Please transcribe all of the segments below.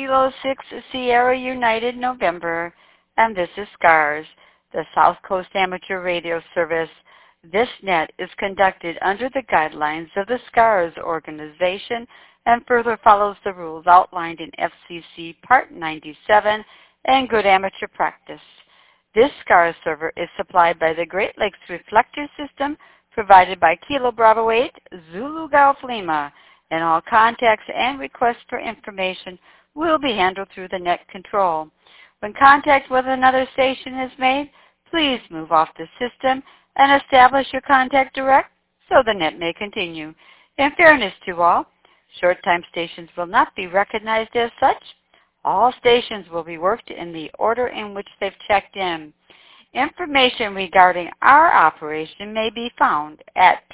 Kilo 6 Sierra United November, and this is SCARS, the South Coast Amateur Radio Service. This net is conducted under the guidelines of the SCARS organization and further follows the rules outlined in FCC Part 97 and Good Amateur Practice. This SCARS server is supplied by the Great Lakes Reflector System provided by Kilo Bravo 8 Zulu Golf Lima, and all contacts and requests for information will be handled through the net control. When contact with another station is made, please move off the system and establish your contact direct so the net may continue. In fairness to all, short-time stations will not be recognized as such. All stations will be worked in the order in which they've checked in. Information regarding our operation may be found at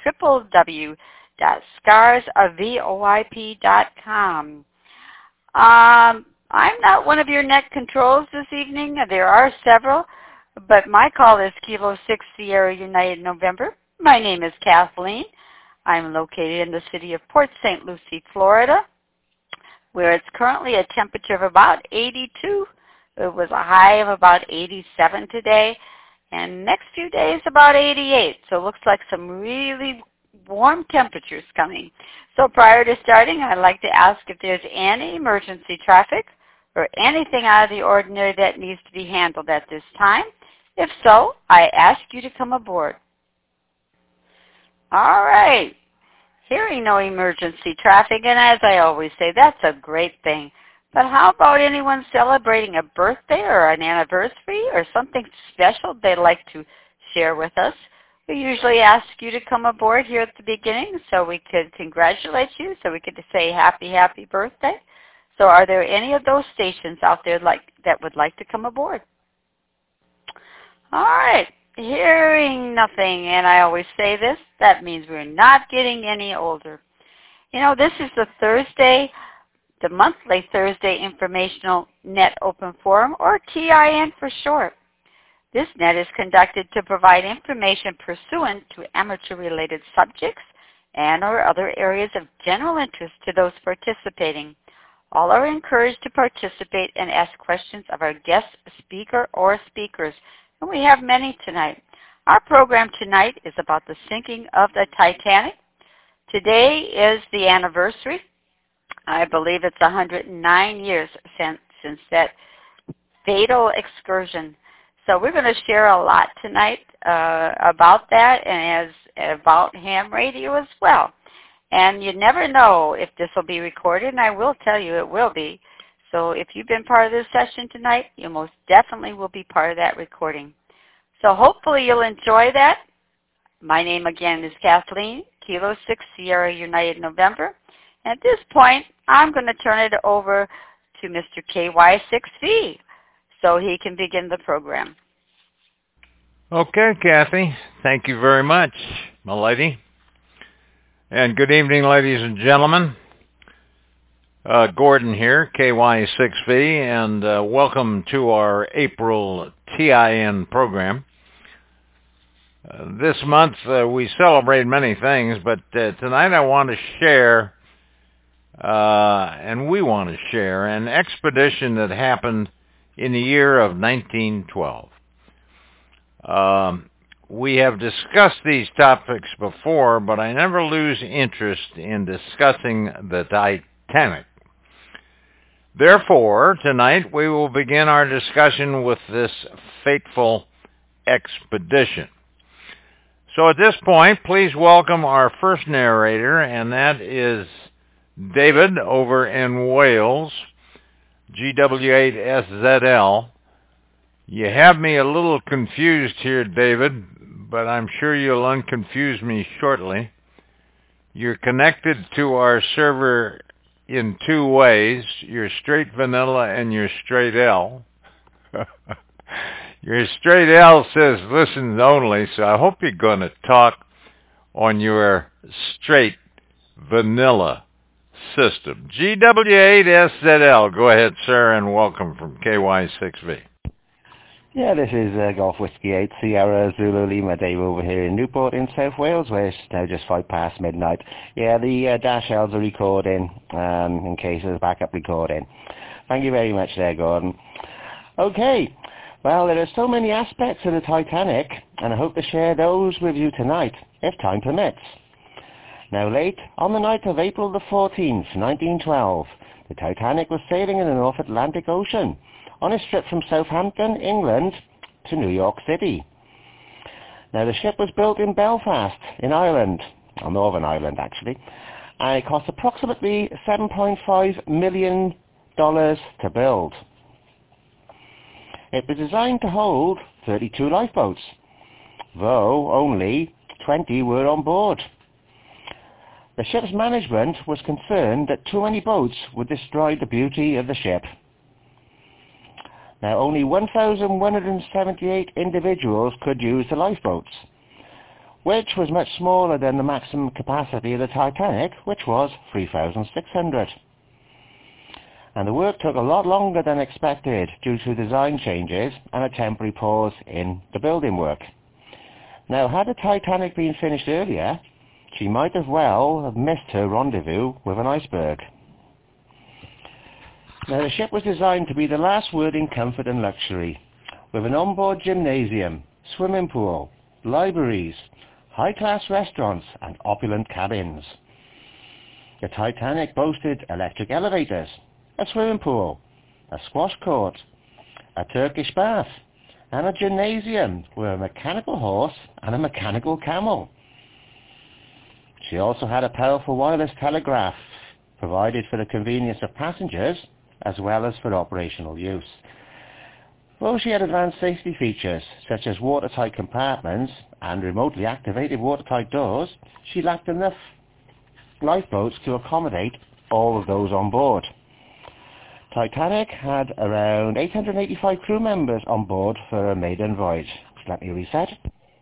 www.scarsvoip.com. I'm not one of your net controls this evening. There are several, but my call is Kilo 6 Sierra United November. My name is Kathleen. I'm located in the city of Port St. Lucie, Florida, where it's currently a temperature of about 82. It was a high of about 87 today, and next few days about 88. So it looks like some really warm temperatures coming. So prior to starting, I'd like to ask if there's any emergency traffic or anything out of the ordinary that needs to be handled at this time. If so, I ask you to come aboard. All right. Hearing no emergency traffic, and as I always say, that's a great thing. But how about anyone celebrating a birthday or an anniversary or something special they'd like to share with us? We usually ask you to come aboard here at the beginning so we could congratulate you, so we could say happy, happy birthday. So are there any of those stations out there that would like to come aboard? All right. Hearing nothing, and I always say this, that means we're not getting any older. You know, this is the monthly Thursday Informational Net Open Forum, or TIN for short. This net is conducted to provide information pursuant to amateur-related subjects and or other areas of general interest to those participating. All are encouraged to participate and ask questions of our guest speaker or speakers, and we have many tonight. Our program tonight is about the sinking of the Titanic. Today is the anniversary. I believe it's 109 years since that fatal excursion. So we're going to share a lot tonight about that and about ham radio as well. And you never know if this will be recorded, and I will tell you it will be. So if you've been part of this session tonight, you most definitely will be part of that recording. So hopefully you'll enjoy that. My name again is Kathleen, Kilo 6 Sierra United November. At this point, I'm going to turn it over to Mr. KY6V so he can begin the program. Okay, Kathy. Thank you very much, my lady. And good evening, ladies and gentlemen. Gordon here, KY6V, and welcome to our April TIN program. This month we celebrate many things, but tonight I want to share, and we want to share, an expedition that happened in the year of 1912. We have discussed these topics before, but I never lose interest in discussing the Titanic. Therefore, tonight we will begin our discussion with this fateful expedition. So at this point, please welcome our first narrator, and that is David over in Wales, GW8SZL. You have me a little confused here, David, but I'm sure you'll unconfuse me shortly. You're connected to our server in two ways. You're straight vanilla and you're straight L. Your straight L says listens only, so I hope you're going to talk on your straight vanilla system. GW8SZL, go ahead, sir, and welcome from KY6V. Yeah, this is Golf Whiskey 8 Sierra Zulu Lima Dave over here in Newport in South Wales, where it's now just 5 past midnight. Yeah, the dash L's are recording in case there's backup recording. Thank you very much there, Gordon. Okay, well, there are so many aspects of the Titanic, and I hope to share those with you tonight, if time permits. Now, late on the night of April the 14th, 1912, the Titanic was sailing in the North Atlantic Ocean on its trip from Southampton, England, to New York City. Now, the ship was built in Belfast, in Ireland, or Northern Ireland actually, and it cost approximately $7.5 million to build. It was designed to hold 32 lifeboats, though only 20 were on board. The ship's management was concerned that too many boats would destroy the beauty of the ship. Now, only 1,178 individuals could use the lifeboats, which was much smaller than the maximum capacity of the Titanic, which was 3,600. And the work took a lot longer than expected due to design changes and a temporary pause in the building work. Now, had the Titanic been finished earlier, she might as well have missed her rendezvous with an iceberg. Now, the ship was designed to be the last word in comfort and luxury, with an onboard gymnasium, swimming pool, libraries, high-class restaurants, and opulent cabins. The Titanic boasted electric elevators, a swimming pool, a squash court, a Turkish bath, and a gymnasium with a mechanical horse and a mechanical camel. She also had a powerful wireless telegraph provided for the convenience of passengers as well as for operational use. Though she had advanced safety features such as watertight compartments and remotely activated watertight doors, she lacked enough lifeboats to accommodate all of those on board. Titanic had around 885 crew members on board for a maiden voyage. Let me reset.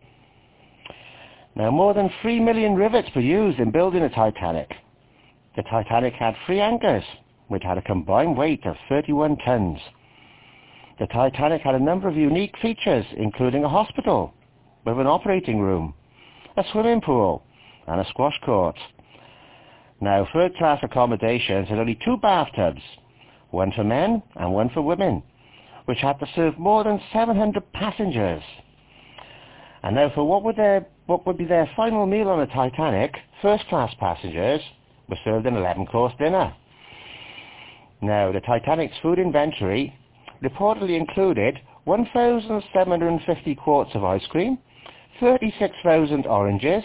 Now, more than 3 million rivets were used in building the Titanic. The Titanic had 3 anchors, which had a combined weight of 31 tons. The Titanic had a number of unique features, including a hospital with an operating room, a swimming pool, and a squash court. Now, third-class accommodations had only 2 bathtubs, one for men and one for women, which had to serve more than 700 passengers. And now, for what would be their final meal on the Titanic, first-class passengers were served an 11-course dinner. Now, the Titanic's food inventory reportedly included 1,750 quarts of ice cream, 36,000 oranges,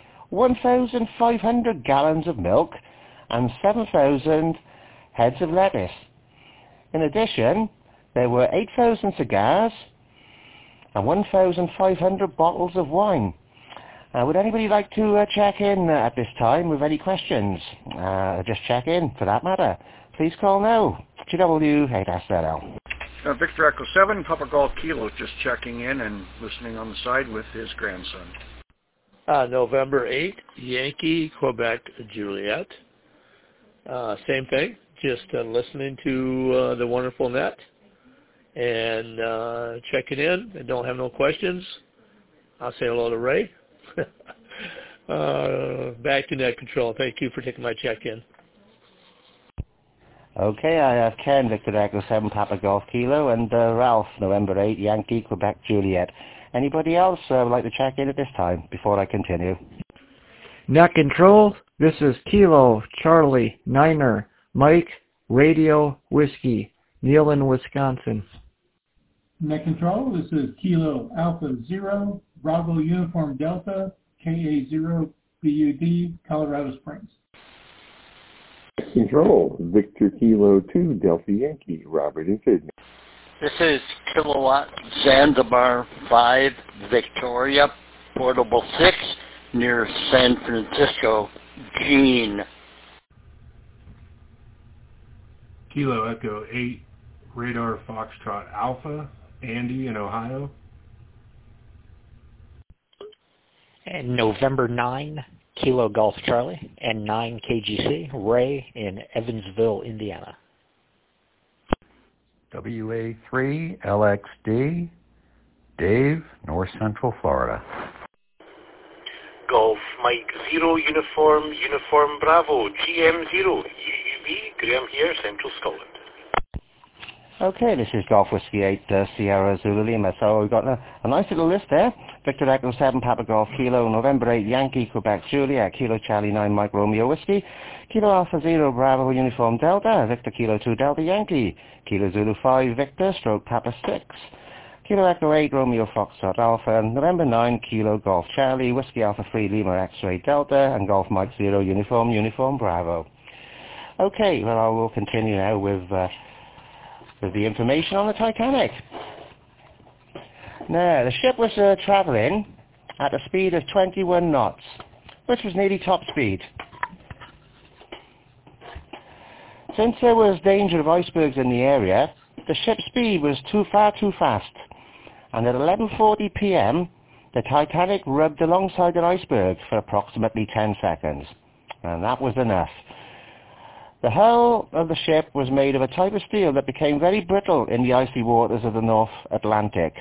1,500 gallons of milk, and 7,000 heads of lettuce. In addition, there were 8,000 cigars and 1,500 bottles of wine. Would anybody like to check in at this time with any questions? Just check in, for that matter. Please call now, GW8SLL. Victor Echo 7, Papa Golf Kilo, just checking in and listening on the side with his grandson. November 8, Yankee, Quebec, Juliet. Same thing, just listening to the wonderful net and checking in and don't have no questions. I'll say hello to Ray. Back to net control. Thank you for taking my check-in. Okay, I have Ken, Victor Echo 7, Papa Golf Kilo, and Ralph, November 8, Yankee, Quebec, Juliet. Anybody else would like to check in at this time before I continue? Net control, this is Kilo, Charlie, Niner, Mike, Radio, Whiskey, Neil in Wisconsin. Net control, this is Kilo Alpha Zero, Bravo Uniform Delta, KA0 BUD, Colorado Springs. Control, Victor Kilo 2, Delta Yankee, Robert in Sydney. This is Kilowatt Zanzibar 5, Victoria, Portable 6, near San Francisco, Gene. Kilo Echo 8, Radar Foxtrot Alpha, Andy in Ohio. And November 9, Kilo Golf Charlie, and 9 KGC, Ray in Evansville, Indiana. WA3 LXD, Dave, North Central Florida. Golf Mike 0 Uniform Bravo GM0 UUV, Graham here, Central Scotland. Okay, this is Golf Whiskey 8 Sierra Zulu Lima. So we've got a nice little list there. Victor Echo 7 Papa Golf Kilo, November 8 Yankee Quebec Juliet, Kilo Charlie 9 Mike Romeo Whiskey, Kilo Alpha 0 Bravo Uniform Delta, Victor Kilo 2 Delta Yankee, Kilo Zulu 5 Victor Stroke Papa 6, Kilo Echo 8 Romeo Foxtrot Alpha, November 9 Kilo Golf Charlie, Whiskey Alpha 3 Lima X-Ray Delta, and Golf Mike 0 Uniform Bravo. Okay, well I will continue now with the information on the Titanic. Now, the ship was travelling at a speed of 21 knots, which was nearly top speed. Since there was danger of icebergs in the area, the ship's speed was far too fast, and at 11:40 p.m. the Titanic rubbed alongside an iceberg for approximately 10 seconds, and that was enough. The hull of the ship was made of a type of steel that became very brittle in the icy waters of the North Atlantic.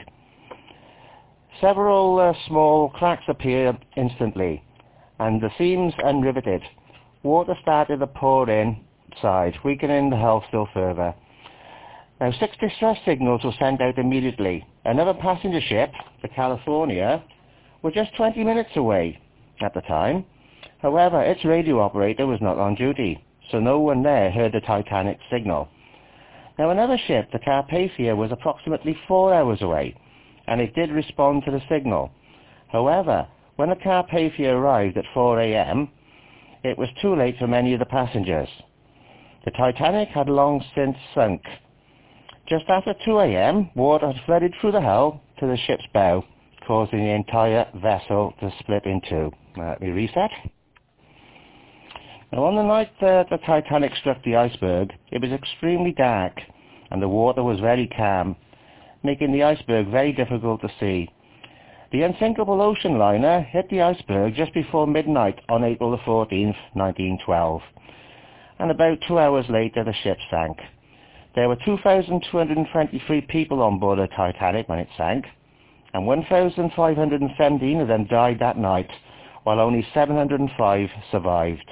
Several small cracks appeared instantly, and the seams unriveted. Water started to pour inside, weakening the hull still further. Now, 6 distress signals were sent out immediately. Another passenger ship, the California, was just 20 minutes away at the time. However, its radio operator was not on duty, so no one there heard the Titanic signal. Now, another ship, the Carpathia, was approximately 4 hours away, and it did respond to the signal. However, when the Carpathia arrived at 4 a.m., it was too late for many of the passengers. The Titanic had long since sunk. Just after 2 a.m., water had flooded through the hull to the ship's bow, causing the entire vessel to split in two. Let me reset. Now, on the night the Titanic struck the iceberg, it was extremely dark, and the water was very calm, making the iceberg very difficult to see. The unsinkable ocean liner hit the iceberg just before midnight on April the 14th, 1912, and about 2 hours later the ship sank. There were 2,223 people on board the Titanic when it sank, and 1,517 of them died that night, while only 705 survived.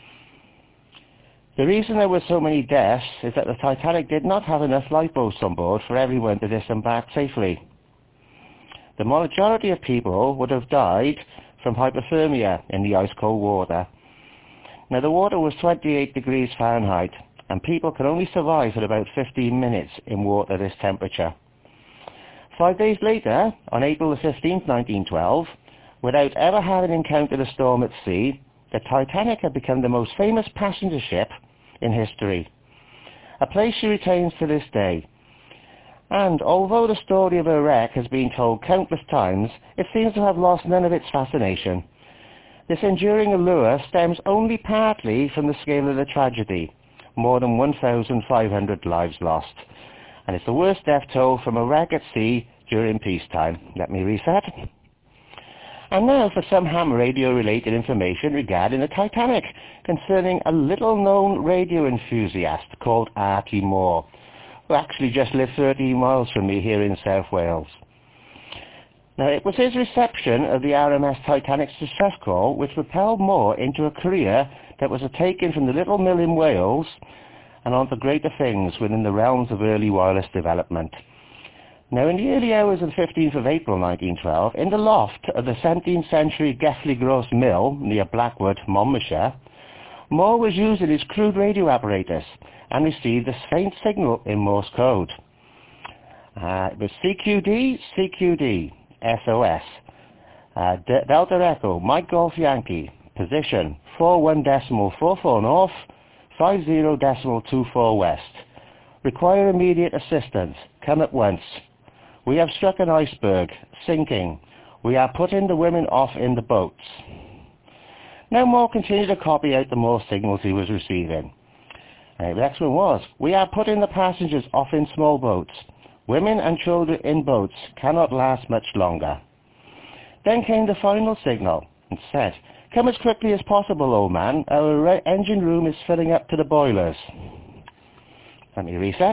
The reason there were so many deaths is that the Titanic did not have enough lifeboats on board for everyone to disembark safely. The majority of people would have died from hypothermia in the ice-cold water. Now, the water was 28 degrees Fahrenheit, and people could only survive for about 15 minutes in water this temperature. 5 days later, on April the 15th, 1912, without ever having encountered a storm at sea, the Titanic had become the most famous passenger ship in history, a place she retains to this day. And although the story of her wreck has been told countless times, it seems to have lost none of its fascination. This enduring allure stems only partly from the scale of the tragedy, more than 1,500 lives lost, and it's the worst death toll from a wreck at sea during peacetime. Let me reset. And now for some ham radio-related information regarding the Titanic, concerning a little-known radio enthusiast called Artie Moore, who actually just lived 30 miles from me here in South Wales. Now, it was his reception of the RMS Titanic's distress call which propelled Moore into a career that was taken from the little mill in Wales and on to greater things within the realms of early wireless development. Now, in the early hours of the 15th of April 1912, in the loft of the 17th century Geffley Gross Mill near Blackwood, Monmouthshire, Moore was using his crude radio apparatus and received a faint signal in Morse code. It was CQD, CQD, SOS, Delta Echo, Mike Golf Yankee, position 41.44 north, 50.24 west. Require immediate assistance. Come at once. We have struck an iceberg, sinking. We are putting the women off in the boats. Now Moore continued to copy out the Morse signals he was receiving. The next one was, we are putting the passengers off in small boats. Women and children in boats cannot last much longer. Then came the final signal and said, come as quickly as possible, old man. Our engine room is filling up to the boilers. Let me reset.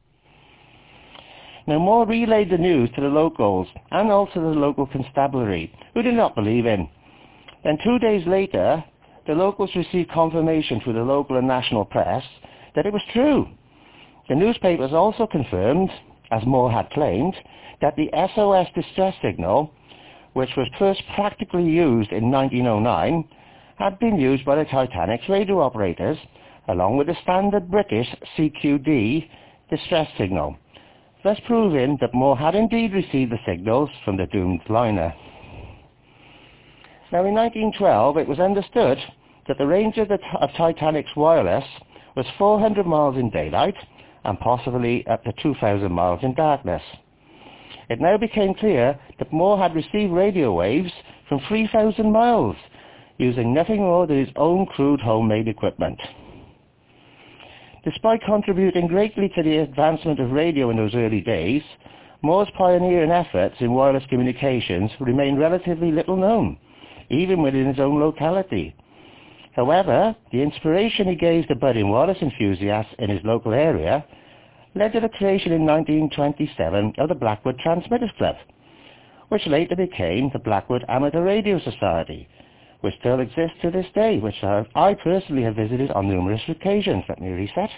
Now, Moore relayed the news to the locals and also the local constabulary, who did not believe him. Then 2 days later, the locals received confirmation through the local and national press that it was true. The newspapers also confirmed, as Moore had claimed, that the SOS distress signal, which was first practically used in 1909, had been used by the Titanic's radio operators, along with the standard British CQD distress signal, thus proving that Moore had indeed received the signals from the doomed liner. Now in 1912 it was understood that the range of Titanic's wireless was 400 miles in daylight and possibly up to 2,000 miles in darkness. It now became clear that Moore had received radio waves from 3,000 miles, using nothing more than his own crude homemade equipment. Despite contributing greatly to the advancement of radio in those early days, Moore's pioneering efforts in wireless communications remain relatively little known, even within his own locality. However, the inspiration he gave to budding wireless enthusiasts in his local area led to the creation in 1927 of the Blackwood Transmitters Club, which later became the Blackwood Amateur Radio Society, which still exists to this day, which I personally have visited on numerous occasions. Let me reset.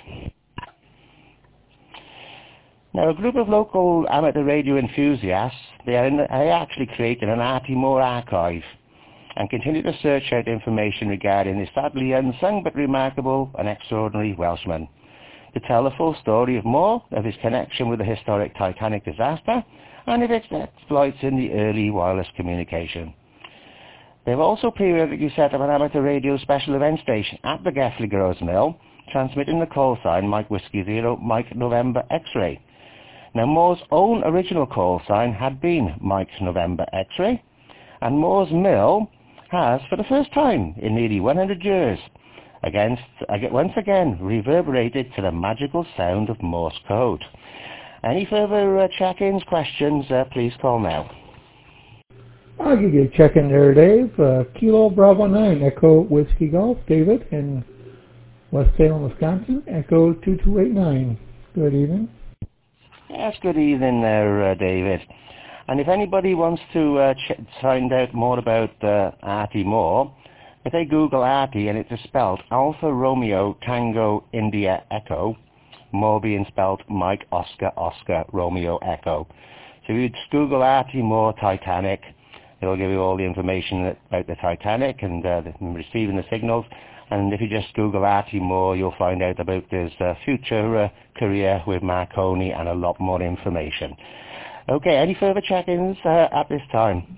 Now, a group of local amateur radio enthusiasts, they actually created an Artie Moore archive and continue to search out information regarding this sadly unsung but remarkable and extraordinary Welshman, to tell the full story of Moore, of his connection with the historic Titanic disaster, and of its exploits in the early wireless communication. They've also periodically set up an amateur radio special event station at the Geffley Groves Mill, transmitting the call sign Mike Whiskey Zero, Mike November X-Ray. Now, Moore's own original call sign had been Mike November X-Ray, and Moore's Mill has, for the first time in nearly 100 years, once again reverberated to the magical sound of Morse code. Any further check-ins, questions, please call now. I'll give you a check-in there, Dave. Kilo Bravo 9, Echo Whiskey Golf, David in West Salem, Wisconsin, Echo 2289. Good evening. Yes, good evening there, David. And if anybody wants to find out more about Artie Moore, if they Google Artie and it's spelled Alpha Romeo Tango India Echo, Moore being spelled Mike Oscar Oscar Romeo Echo. So if you just Google Artie Moore Titanic, it'll give you all the information about the Titanic and receiving the signals. And if you just Google Artie Moore, you'll find out about his future career with Marconi and a lot more information. Okay, any further check-ins at this time?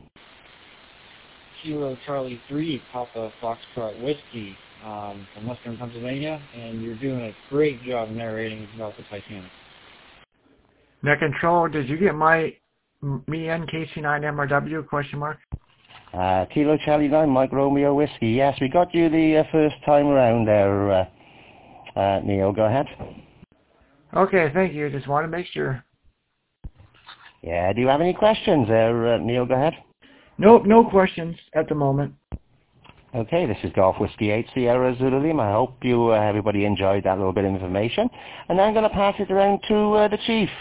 Kilo Charlie 3, Papa Foxtrot Whiskey from Western Pennsylvania, and you're doing a great job narrating about the Titanic. Net Control, did you get me NKC9MRW, question mark? Kilo Charlie 9, Mike Romeo Whiskey. Yes, we got you the first time around there, Neil. Go ahead. Okay, thank you. Just want to make sure. Yeah, do you have any questions there, Neil? Go ahead. Nope, no questions at the moment. Okay, this is Golf Whiskey 8 Sierra Zulu Lima. I hope you everybody enjoyed that little bit of information. And now I'm going to pass it around to the Chief.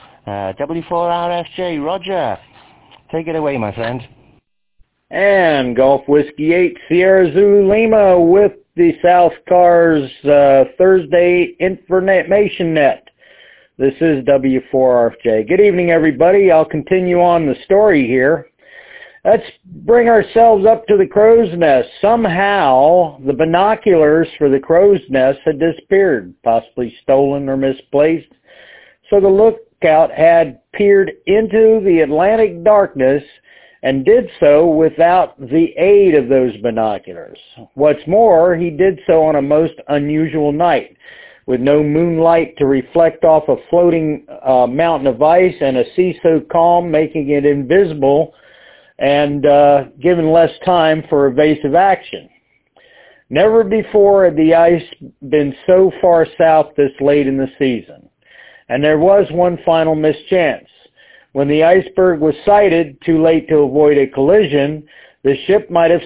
W4RFJ, Roger. Take it away, my friend. And Golf Whiskey 8 Sierra Zulu Lima with the South Cars Thursday Information Net. This is W4RFJ. Good evening, everybody. I'll continue on the story here. Let's bring ourselves up to the crow's nest. Somehow, the binoculars for the crow's nest had disappeared, possibly stolen or misplaced. So the lookout had peered into the Atlantic darkness and did so without the aid of those binoculars. What's more, he did so on a most unusual night, with no moonlight to reflect off a floating mountain of ice and a sea so calm, making it invisible and given less time for evasive action. Never before had the ice been so far south this late in the season. And there was one final mischance. When the iceberg was sighted, too late to avoid a collision, the ship might have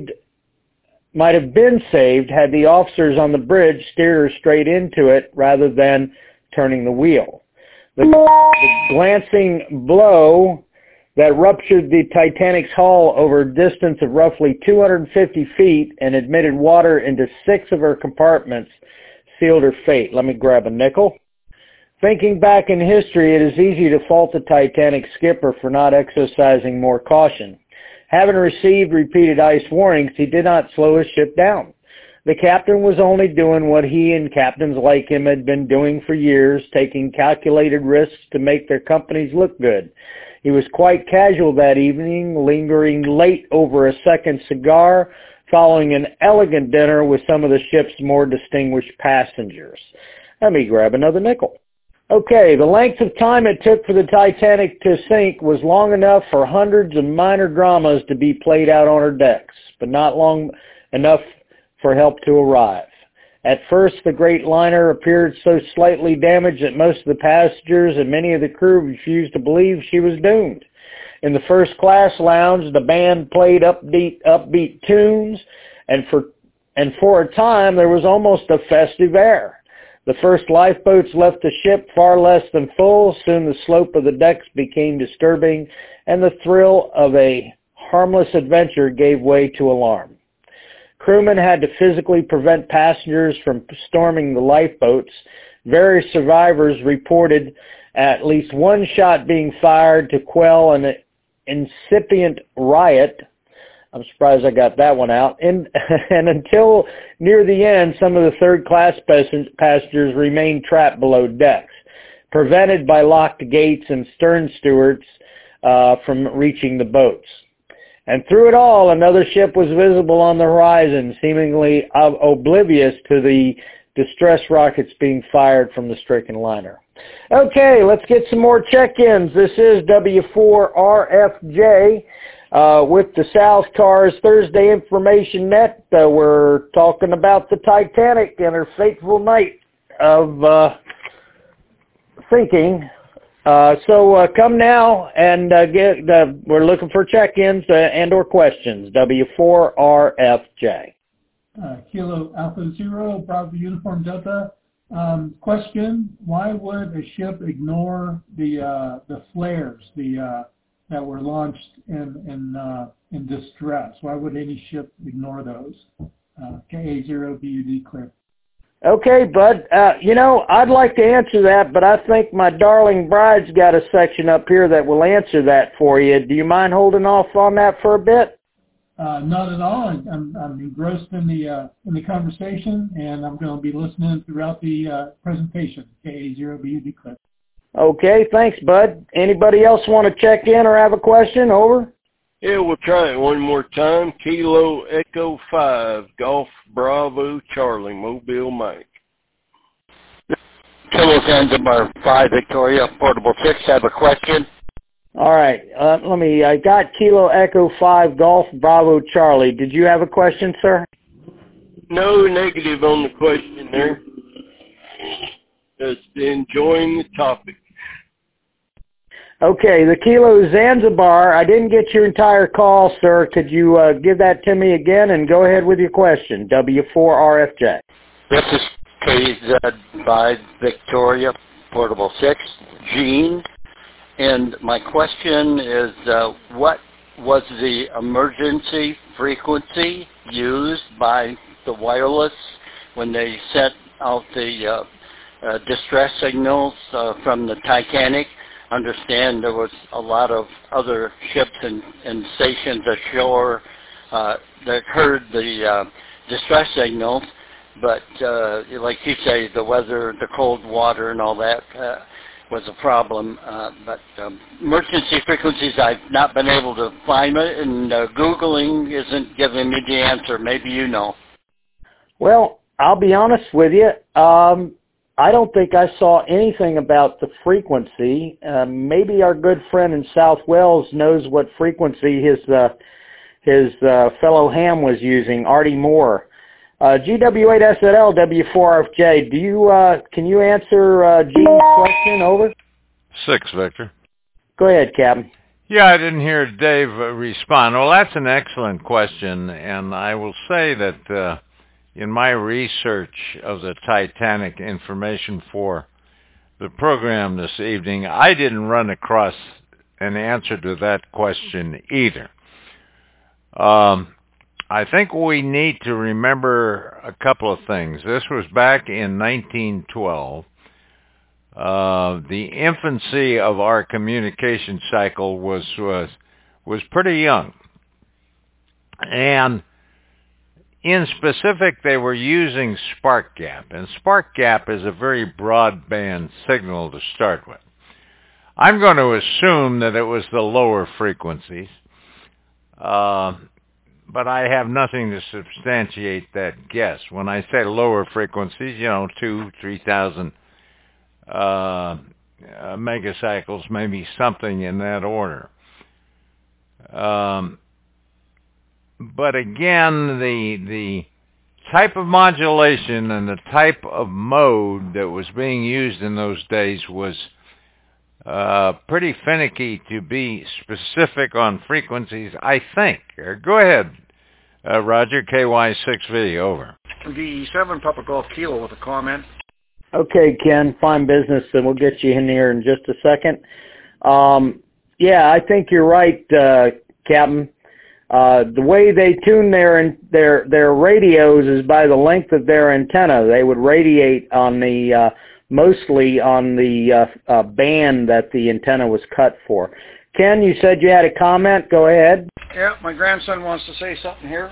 been saved had the officers on the bridge steered her straight into it rather than turning the wheel. The glancing blow that ruptured the Titanic's hull over a distance of roughly 250 feet and admitted water into 6 of her compartments sealed her fate. Let me grab a nickel. Thinking back in history, it is easy to fault the Titanic skipper for not exercising more caution. Having received repeated ice warnings, he did not slow his ship down. The captain was only doing what he and captains like him had been doing for years, taking calculated risks to make their companies look good. He was quite casual that evening, lingering late over a second cigar, following an elegant dinner with some of the ship's more distinguished passengers. Let me grab another nickel. Okay, the length of time it took for the Titanic to sink was long enough for hundreds of minor dramas to be played out on her decks, but not long enough for help to arrive. At first, the great liner appeared so slightly damaged that most of the passengers and many of the crew refused to believe she was doomed. In the first-class lounge, the band played upbeat tunes, and for a time there was almost a festive air. The first lifeboats left the ship far less than full. Soon the slope of the decks became disturbing, and the thrill of a harmless adventure gave way to alarm. Crewmen had to physically prevent passengers from storming the lifeboats. Various survivors reported at least one shot being fired to quell an incipient riot. I'm surprised I got that one out. And until near the end, some of the third-class passengers remained trapped below decks, prevented by locked gates and stern stewards from reaching the boats. And through it all, another ship was visible on the horizon, seemingly oblivious to the distress rockets being fired from the stricken liner. Okay, let's get some more check-ins. This is W4RFJ with the South Cars Thursday Information Net. We're talking about the Titanic and her fateful night of sinking. So come now and we're looking for check-ins and or questions. W4RFJ. Kilo Alpha Zero, Bravo Uniform Delta. Question: why would a ship ignore the flares that were launched in distress? Why would any ship ignore those? KA0BUD clear. Okay, Bud. I'd like to answer that, but I think my darling bride's got a section up here that will answer that for you. Do you mind holding off on that for a bit? Not at all. I'm engrossed in the conversation, and I'm going to be listening throughout the presentation. KA0BUD clip. Okay, thanks, Bud. Anybody else want to check in or have a question? Over. Yeah, we'll try it one more time. Kilo Echo 5, Golf Bravo Charlie, Mobile Mike. Kilo Zanzibar 5, Victoria, Portable 6, have a question? All right, I got Kilo Echo 5, Golf Bravo Charlie. Did you have a question, sir? No negative on the question there. Just enjoying the topic. Okay, the Kilo Zanzibar, I didn't get your entire call, sir. Could you give that to me again and go ahead with your question? W4RFJ. This is KZ5 Victoria, Portable 6, Gene. And my question is, what was the emergency frequency used by the wireless when they sent out the distress signals from the Titanic? Understand there was a lot of other ships and stations ashore that heard the distress signals, but like you say, the weather, the cold water and all that was a problem. But emergency frequencies, I've not been able to find it, and Googling isn't giving me the answer. Maybe you know. Well, I'll be honest with you. I don't think I saw anything about the frequency. Maybe our good friend in South Wales knows what frequency his fellow ham was using, Artie Moore. GW8SLL W4RFJ, can you answer Gene's question? Over. 6, Victor. Go ahead, Captain. Yeah, I didn't hear Dave respond. Well, that's an excellent question, and I will say that in my research of the Titanic information for the program this evening, I didn't run across an answer to that question either. I think we need to remember a couple of things. This was back in 1912. The infancy of our communication cycle was pretty young. And in specific, they were using spark gap. And spark gap is a very broadband signal to start with. I'm going to assume that it was the lower frequencies. But I have nothing to substantiate that guess. When I say lower frequencies, 2,000-3,000 megacycles, maybe something in that order. But again, the type of modulation and the type of mode that was being used in those days was pretty finicky to be specific on frequencies, I think. Go ahead, Roger, KY6V, over. The 7 Papa Golf Kilo with a comment. Okay, Ken, fine business, and we'll get you in here in just a second. Yeah, I think you're right, Captain. The way they tune their radios is by the length of their antenna. They would radiate on the mostly on the band that the antenna was cut for. Ken, you said you had a comment. Go ahead. Yeah, my grandson wants to say something here.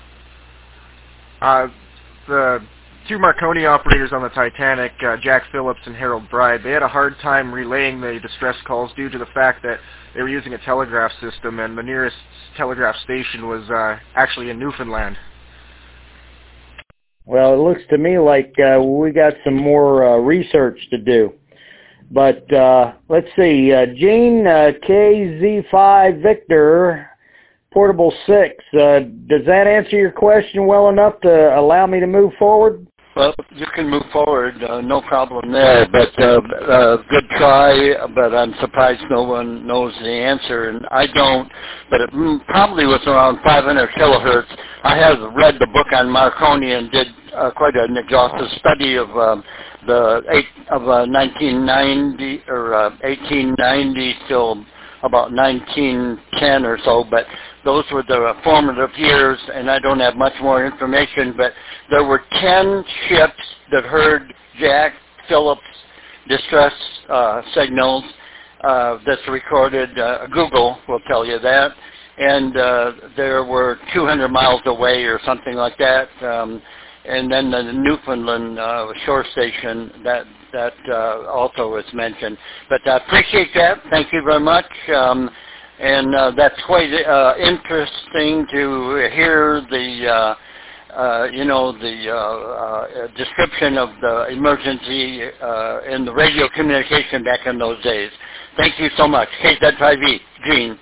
The two Marconi operators on the Titanic, Jack Phillips and Harold Bride, they had a hard time relaying the distress calls due to the fact that they were using a telegraph system, and the nearest telegraph station was actually in Newfoundland. Well, it looks to me like we got some more research to do. But let's see, Gene, KZ5 Victor, Portable 6, does that answer your question well enough to allow me to move forward? Well, you can move forward, no problem there, but good try, but I'm surprised no one knows the answer, and I don't, but it probably was around 500 kilohertz. I have read the book on Marconi and did quite an exhaustive study of 1990 or 1890 till about 1910 or so, but those were the formative years, and I don't have much more information, but there were 10 ships that heard Jack Phillips distress signals that's recorded. Google will tell you that. And there were 200 miles away or something like that. And then the Newfoundland shore station, that also was mentioned. But I appreciate that. Thank you very much. And that's quite interesting to hear the, description of the emergency in the radio communication back in those days. Thank you so much. KZ5V, Gene.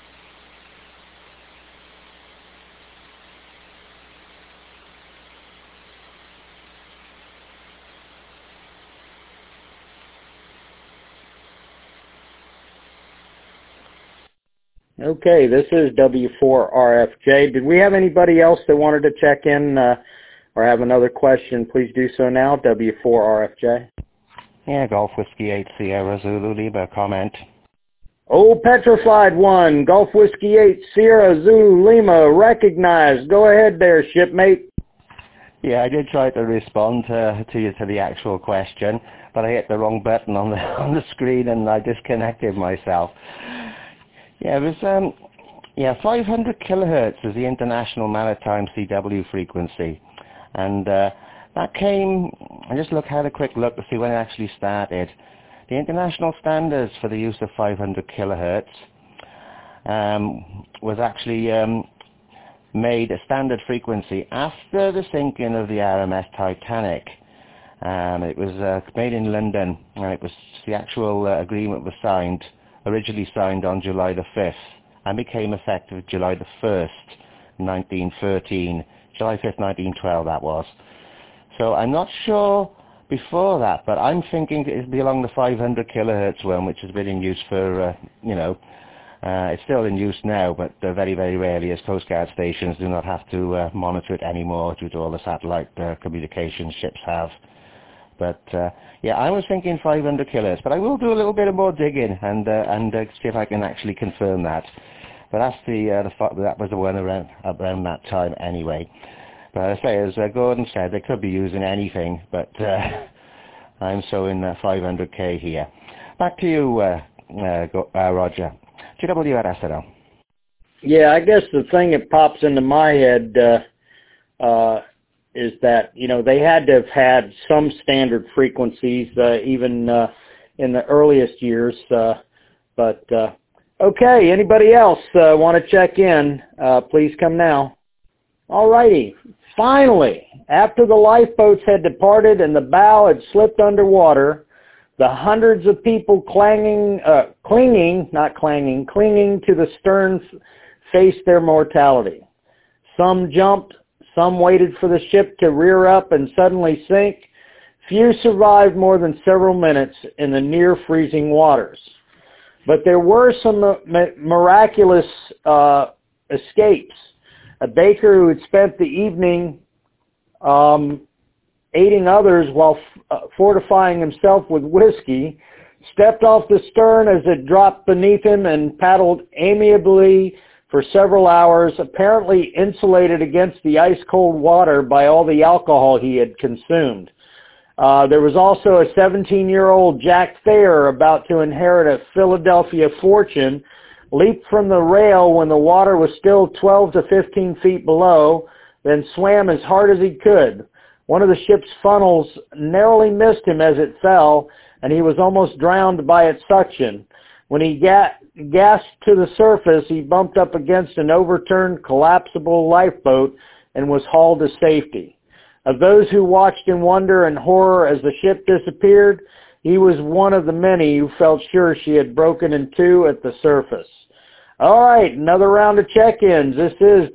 Okay, this is W4RFJ. Did we have anybody else that wanted to check in or have another question? Please do so now, W4RFJ. Yeah, Golf Whiskey 8 Sierra Zulu, leave a comment. Oh, Petrified One, Golf Whiskey 8 Sierra Zulu Lima, recognized. Go ahead there, shipmate. Yeah, I did try to respond to the actual question, but I hit the wrong button on the screen and I disconnected myself. Yeah, it was 500 kilohertz is the International Maritime CW frequency, and that came. I just had a quick look to see when it actually started. The international standards for the use of 500 kilohertz was actually made a standard frequency after the sinking of the RMS Titanic. It was made in London, and the actual agreement was originally signed on July the 5th and became effective July the 1st, 1913. July 5th, 1912 that was. So I'm not sure before that, but I'm thinking it'd be along the 500 kilohertz one, which has been in use for, it's still in use now, but very, very rarely, as Coast Guard stations do not have to monitor it anymore due to all the satellite communications ships have. But yeah, I was thinking 500 kilohertz, but I will do a little bit of more digging and see if I can actually confirm that. But that's that was the one around that time anyway. But as I say, as Gordon said, they could be using anything, but I'm showing 500K here. Back to you, Roger. GWRSL. Yeah, I guess the thing that pops into my head is that, they had to have had some standard frequencies, even in the earliest years. But okay, anybody else want to check in? Please come now. All righty. Finally, after the lifeboats had departed and the bow had slipped underwater, the hundreds of people clinging to the stern faced their mortality. Some jumped, some waited for the ship to rear up and suddenly sink. Few survived more than several minutes in the near-freezing waters. But there were some miraculous escapes. A baker who had spent the evening aiding others while fortifying himself with whiskey, stepped off the stern as it dropped beneath him and paddled amiably for several hours, apparently insulated against the ice-cold water by all the alcohol he had consumed. There was also a 17-year-old Jack Thayer about to inherit a Philadelphia fortune, leaped from the rail when the water was still 12 to 15 feet below, then swam as hard as he could. One of the ship's funnels narrowly missed him as it fell, and he was almost drowned by its suction. When he gasped to the surface, he bumped up against an overturned, collapsible lifeboat and was hauled to safety. Of those who watched in wonder and horror as the ship disappeared, he was one of the many who felt sure she had broken in two at the surface. All right, another round of check-ins. This is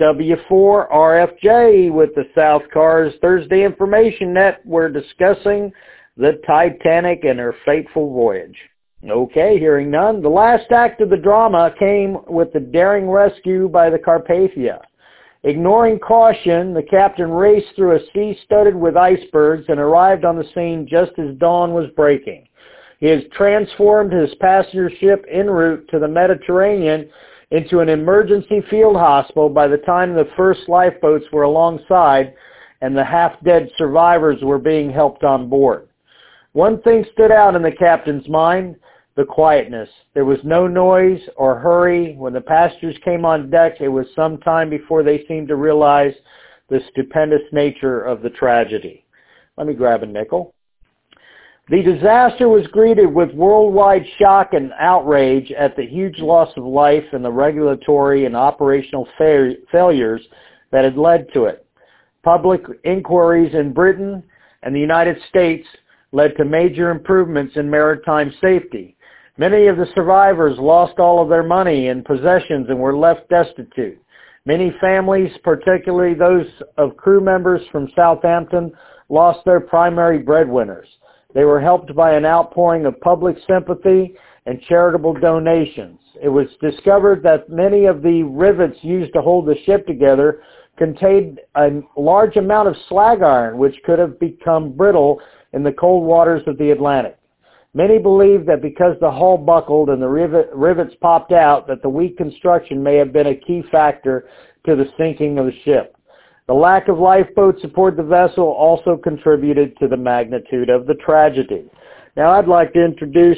W4RFJ with the South Cars Thursday Information Net. We're discussing the Titanic and her fateful voyage. Okay, hearing none. The last act of the drama came with the daring rescue by the Carpathia. Ignoring caution, the captain raced through a sea studded with icebergs and arrived on the scene just as dawn was breaking. He has transformed his passenger ship en route to the Mediterranean into an emergency field hospital by the time the first lifeboats were alongside and the half-dead survivors were being helped on board. One thing stood out in the captain's mind: the quietness. There was no noise or hurry. When the passengers came on deck, it was some time before they seemed to realize the stupendous nature of the tragedy. Let me grab a nickel. The disaster was greeted with worldwide shock and outrage at the huge loss of life and the regulatory and operational failures that had led to it. Public inquiries in Britain and the United States led to major improvements in maritime safety. Many of the survivors lost all of their money and possessions and were left destitute. Many families, particularly those of crew members from Southampton, lost their primary breadwinners. They were helped by an outpouring of public sympathy and charitable donations. It was discovered that many of the rivets used to hold the ship together contained a large amount of slag iron, which could have become brittle in the cold waters of the Atlantic. Many believe that because the hull buckled and the rivets popped out, that the weak construction may have been a key factor to the sinking of the ship. The lack of lifeboats aboard the vessel also contributed to the magnitude of the tragedy. Now I'd like to introduce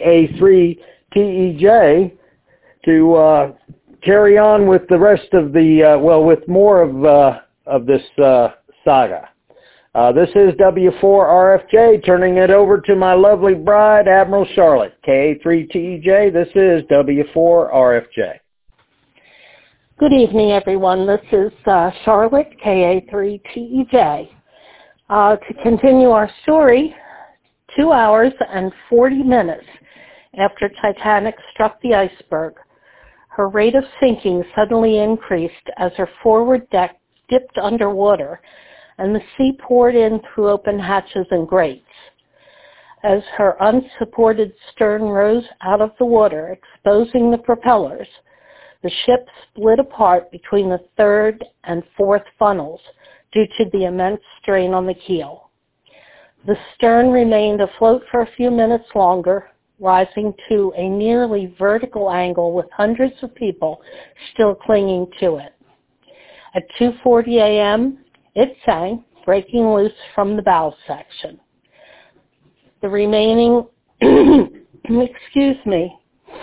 KA3TEJ to carry on with the rest of the, with more of this saga. This is W4RFJ, turning it over to my lovely bride, Admiral Charlotte. KA3TEJ, this is W4RFJ. Good evening, everyone. This is Charlotte, KA3TEJ. To continue our story, 2 hours and 40 minutes after Titanic struck the iceberg, her rate of sinking suddenly increased as her forward deck dipped underwater and the sea poured in through open hatches and grates. As her unsupported stern rose out of the water, exposing the propellers, the ship split apart between the third and fourth funnels due to the immense strain on the keel. The stern remained afloat for a few minutes longer, rising to a nearly vertical angle with hundreds of people still clinging to it. At 2:40 a.m., it sank, breaking loose from the bow section. The remaining, excuse me,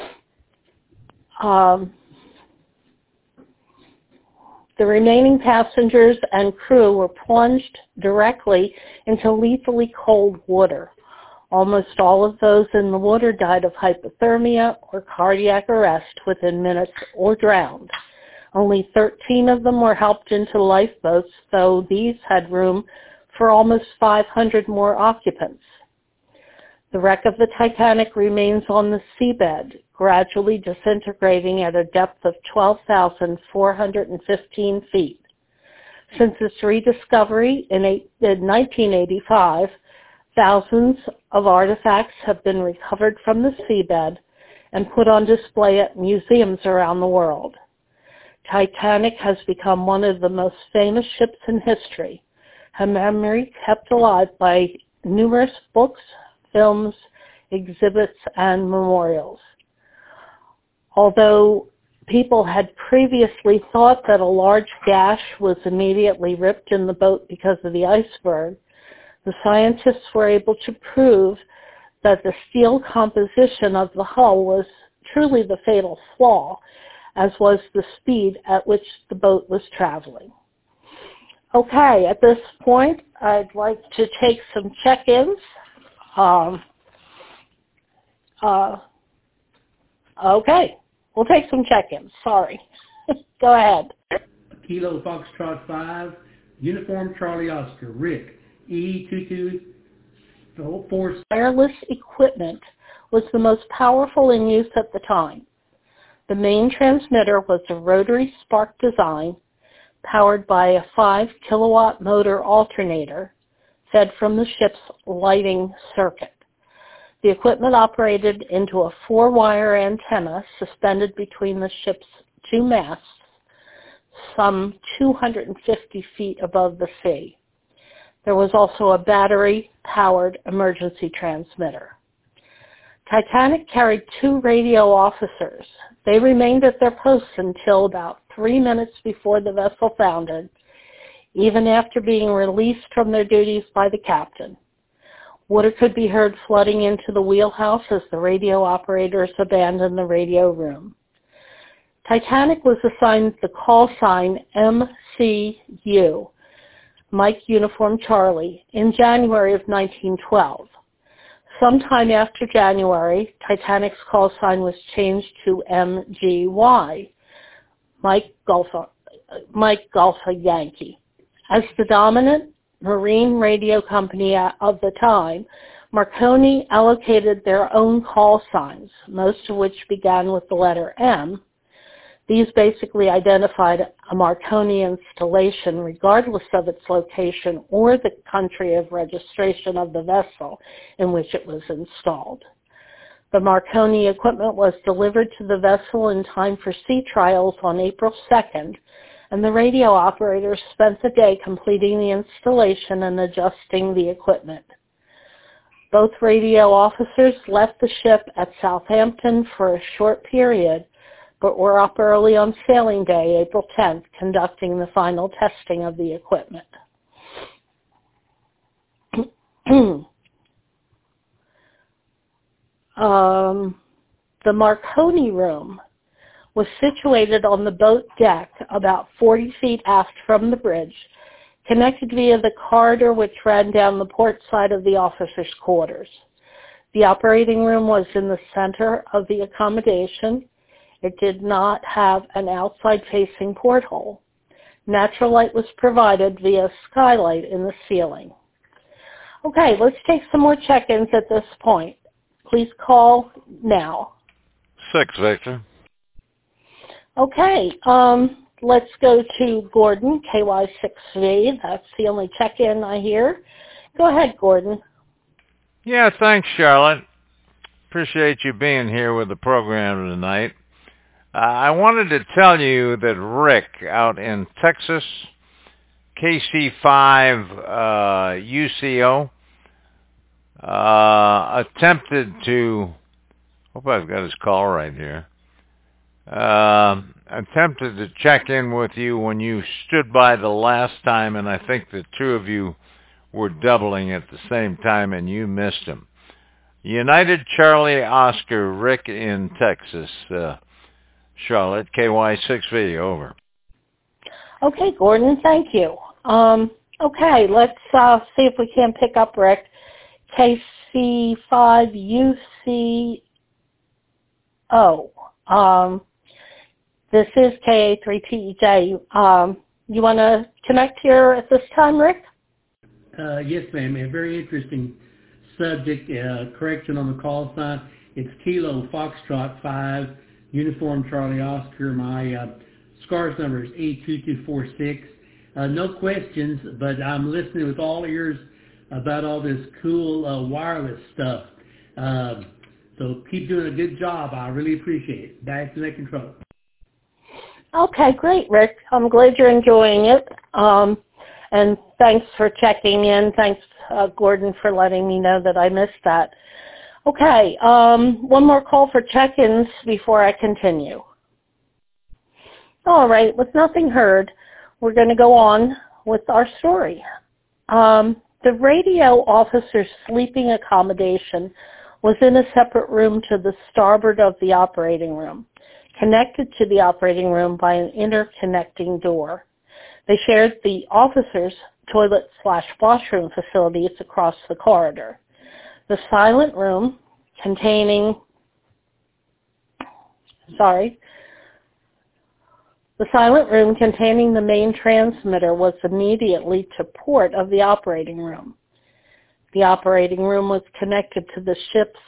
the remaining passengers and crew were plunged directly into lethally cold water. Almost all of those in the water died of hypothermia or cardiac arrest within minutes or drowned. Only 13 of them were helped into lifeboats, though these had room for almost 500 more occupants. The wreck of the Titanic remains on the seabed, gradually disintegrating at a depth of 12,415 feet. Since its rediscovery in 1985, thousands of artifacts have been recovered from the seabed and put on display at museums around the world. Titanic has become one of the most famous ships in history, her memory kept alive by numerous books, films, exhibits, and memorials. Although people had previously thought that a large gash was immediately ripped in the boat because of the iceberg, the scientists were able to prove that the steel composition of the hull was truly the fatal flaw, as was the speed at which the boat was traveling. Okay, at this point, I'd like to take some check-ins. Okay, we'll take some check-ins. Sorry. Go ahead. Kilo Foxtrot 5, Uniform Charlie Oscar, Rick, E2246. Wireless equipment was the most powerful in use at the time. The main transmitter was a rotary spark design powered by a 5-kilowatt motor alternator fed from the ship's lighting circuit. The equipment operated into a 4-wire antenna suspended between the ship's two masts, some 250 feet above the sea. There was also a battery-powered emergency transmitter. Titanic carried 2 radio officers. They remained at their posts until about 3 minutes before the vessel foundered, even after being released from their duties by the captain. Water could be heard flooding into the wheelhouse as the radio operators abandoned the radio room. Titanic was assigned the call sign MCU, Mike Uniform Charlie, in January of 1912. Sometime after January, Titanic's call sign was changed to MGY, Mike Golfa Yankee. As the dominant marine radio company of the time, Marconi allocated their own call signs, most of which began with the letter M. These basically identified a Marconi installation regardless of its location or the country of registration of the vessel in which it was installed. The Marconi equipment was delivered to the vessel in time for sea trials on April 2nd, and the radio operators spent the day completing the installation and adjusting the equipment. Both radio officers left the ship at Southampton for a short period, but were up early on sailing day, April 10th, conducting the final testing of the equipment. The Marconi room was situated on the boat deck about 40 feet aft from the bridge, connected via the corridor which ran down the port side of the officers' quarters. The operating room was in the center of the accommodation. It did not have an outside-facing porthole. Natural light was provided via skylight in the ceiling. Okay, let's take some more check-ins at this point. Please call now. 6, Victor. Okay, let's go to Gordon, KY6V. That's the only check-in I hear. Go ahead, Gordon. Yeah, thanks, Charlotte. Appreciate you being here with the program tonight. I wanted to tell you that Rick out in Texas, KC5 UCO, attempted to, hope I've got his call right here, attempted to check in with you when you stood by the last time, and I think the two of you were doubling at the same time, and you missed him. United Charlie Oscar, Rick in Texas. Charlotte, KY6V, over. Okay, Gordon, thank you. Okay, let's see if we can pick up Rick. KC5UCO. This is KA3TEJ. You want to connect here at this time, Rick? Yes, ma'am. A very interesting subject. Correction on the call sign. It's Kilo Foxtrot 5, Uniform Charlie Oscar. My SCARS number is 82246. No questions, but I'm listening with all ears about all this cool wireless stuff. So keep doing a good job. I really appreciate it. Back to Net Control. Okay, great, Rick. I'm glad you're enjoying it. And thanks for checking in. Thanks, Gordon, for letting me know that I missed that. Okay, one more call for check-ins before I continue. All right, with nothing heard, we're going to go on with our story. The radio officer's sleeping accommodation was in a separate room to the starboard of the operating room, connected to the operating room by an interconnecting door. They shared the officer's toilet/washroom facilities across the corridor. The silent room containing the main transmitter was immediately to port of the operating room. The operating room was connected to the ship's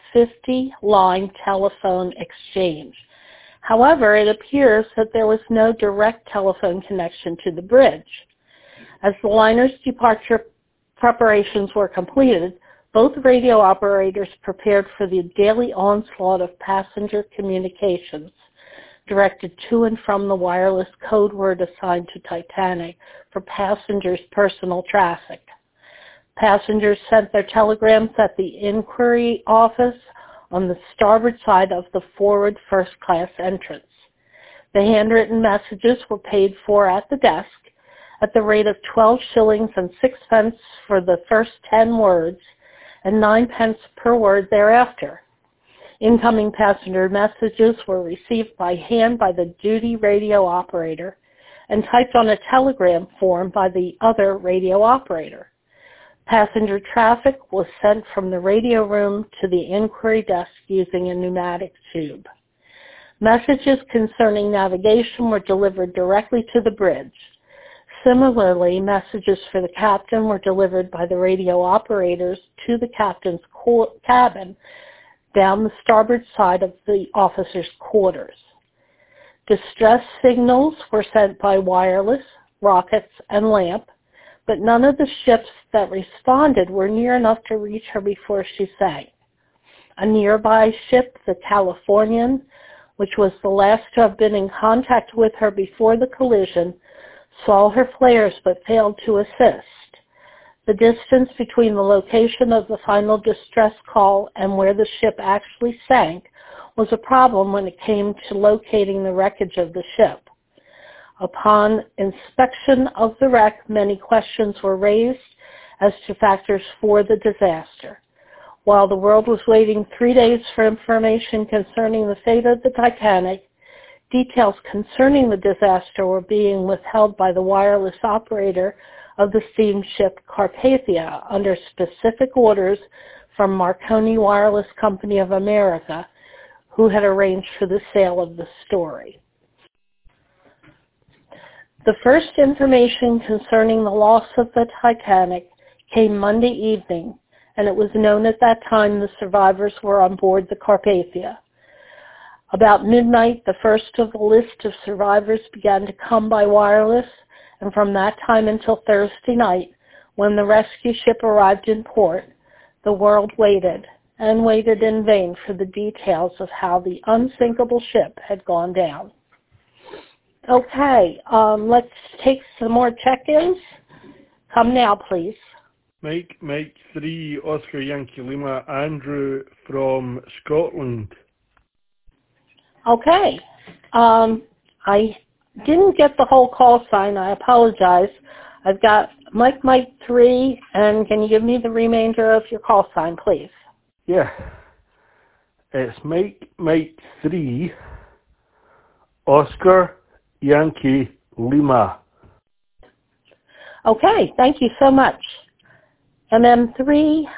50-line telephone exchange. However, it appears that there was no direct telephone connection to the bridge. As the liner's departure preparations were completed, both radio operators prepared for the daily onslaught of passenger communications directed to and from the wireless code word assigned to Titanic for passengers' personal traffic. Passengers sent their telegrams at the inquiry office on the starboard side of the forward first-class entrance. The handwritten messages were paid for at the desk at the rate of 12 shillings and 6 for the first 10 words and 9 pence per word thereafter. Incoming passenger messages were received by hand by the duty radio operator and typed on a telegram form by the other radio operator. Passenger traffic was sent from the radio room to the inquiry desk using a pneumatic tube. Messages concerning navigation were delivered directly to the bridge. Similarly, messages for the captain were delivered by the radio operators to the captain's cabin down the starboard side of the officer's quarters. Distress signals were sent by wireless, rockets, and lamp, but none of the ships that responded were near enough to reach her before she sank. A nearby ship, the Californian, which was the last to have been in contact with her before the collision, saw her flares but failed to assist. The distance between the location of the final distress call and where the ship actually sank was a problem when it came to locating the wreckage of the ship. Upon inspection of the wreck, many questions were raised as to factors for the disaster. While the world was waiting 3 days for information concerning the fate of the Titanic, details concerning the disaster were being withheld by the wireless operator of the steamship Carpathia under specific orders from Marconi Wireless Company of America, who had arranged for the sale of the story. The first information concerning the loss of the Titanic came Monday evening, and it was known at that time the survivors were on board the Carpathia. About midnight, the first of the list of survivors began to come by wireless, and from that time until Thursday night, when the rescue ship arrived in port, the world waited, and waited in vain for the details of how the unsinkable ship had gone down. Okay, let's take some more check-ins. Come now, please. Mike 3, Oscar Yankee Lima, Andrew from Scotland. Okay. I didn't get the whole call sign. I apologize. I've got Mike 3, and can you give me the remainder of your call sign, please? Yeah. It's Mike 3, Oscar, Yankee, Lima. Okay, thank you so much. MM3OYL.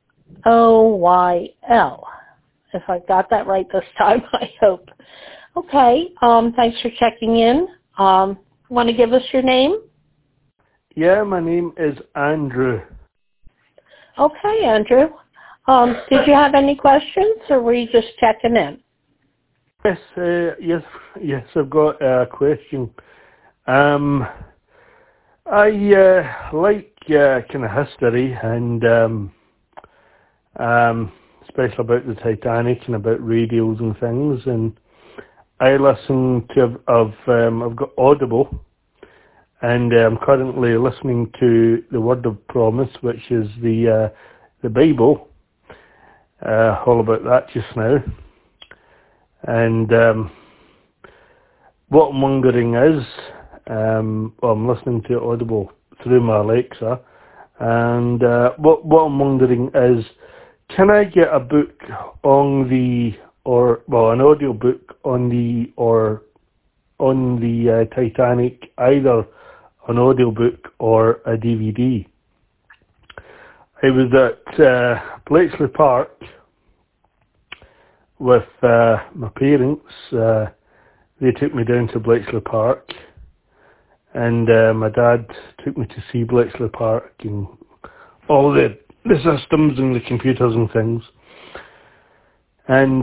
If I got that right this time, I hope. Okay, thanks for checking in. Want to give us your name? Yeah, my name is Andrew. Okay, Andrew. Did you have any questions, or were you just checking in? Yes, I've got a question. I like kind of history and especially about the Titanic and about radios and things. And I listen to I've got Audible, and I'm currently listening to the Word of Promise, which is the Bible. All about that just now. And what I'm wondering is, I'm listening to Audible through my Alexa, and what I'm wondering is, can I get a book on an audio book on the Titanic, either an audio book or a DVD? I was at Bletchley Park with my parents. They took me down to Bletchley Park, and my dad took me to see Bletchley Park and all the systems and the computers and things. And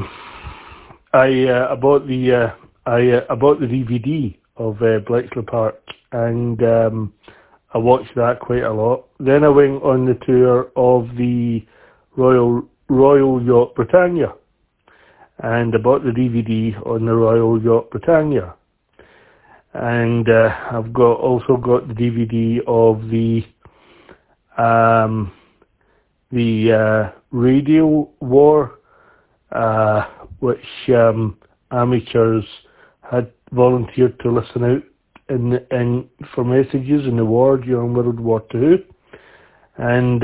I bought the DVD of Bletchley Park, and I watched that quite a lot. Then I went on the tour of the Royal Yacht Britannia, and I bought the DVD on the Royal Yacht Britannia. And I've also got the DVD of the radio war, which amateurs had volunteered to listen out in for messages in the war during World War II. And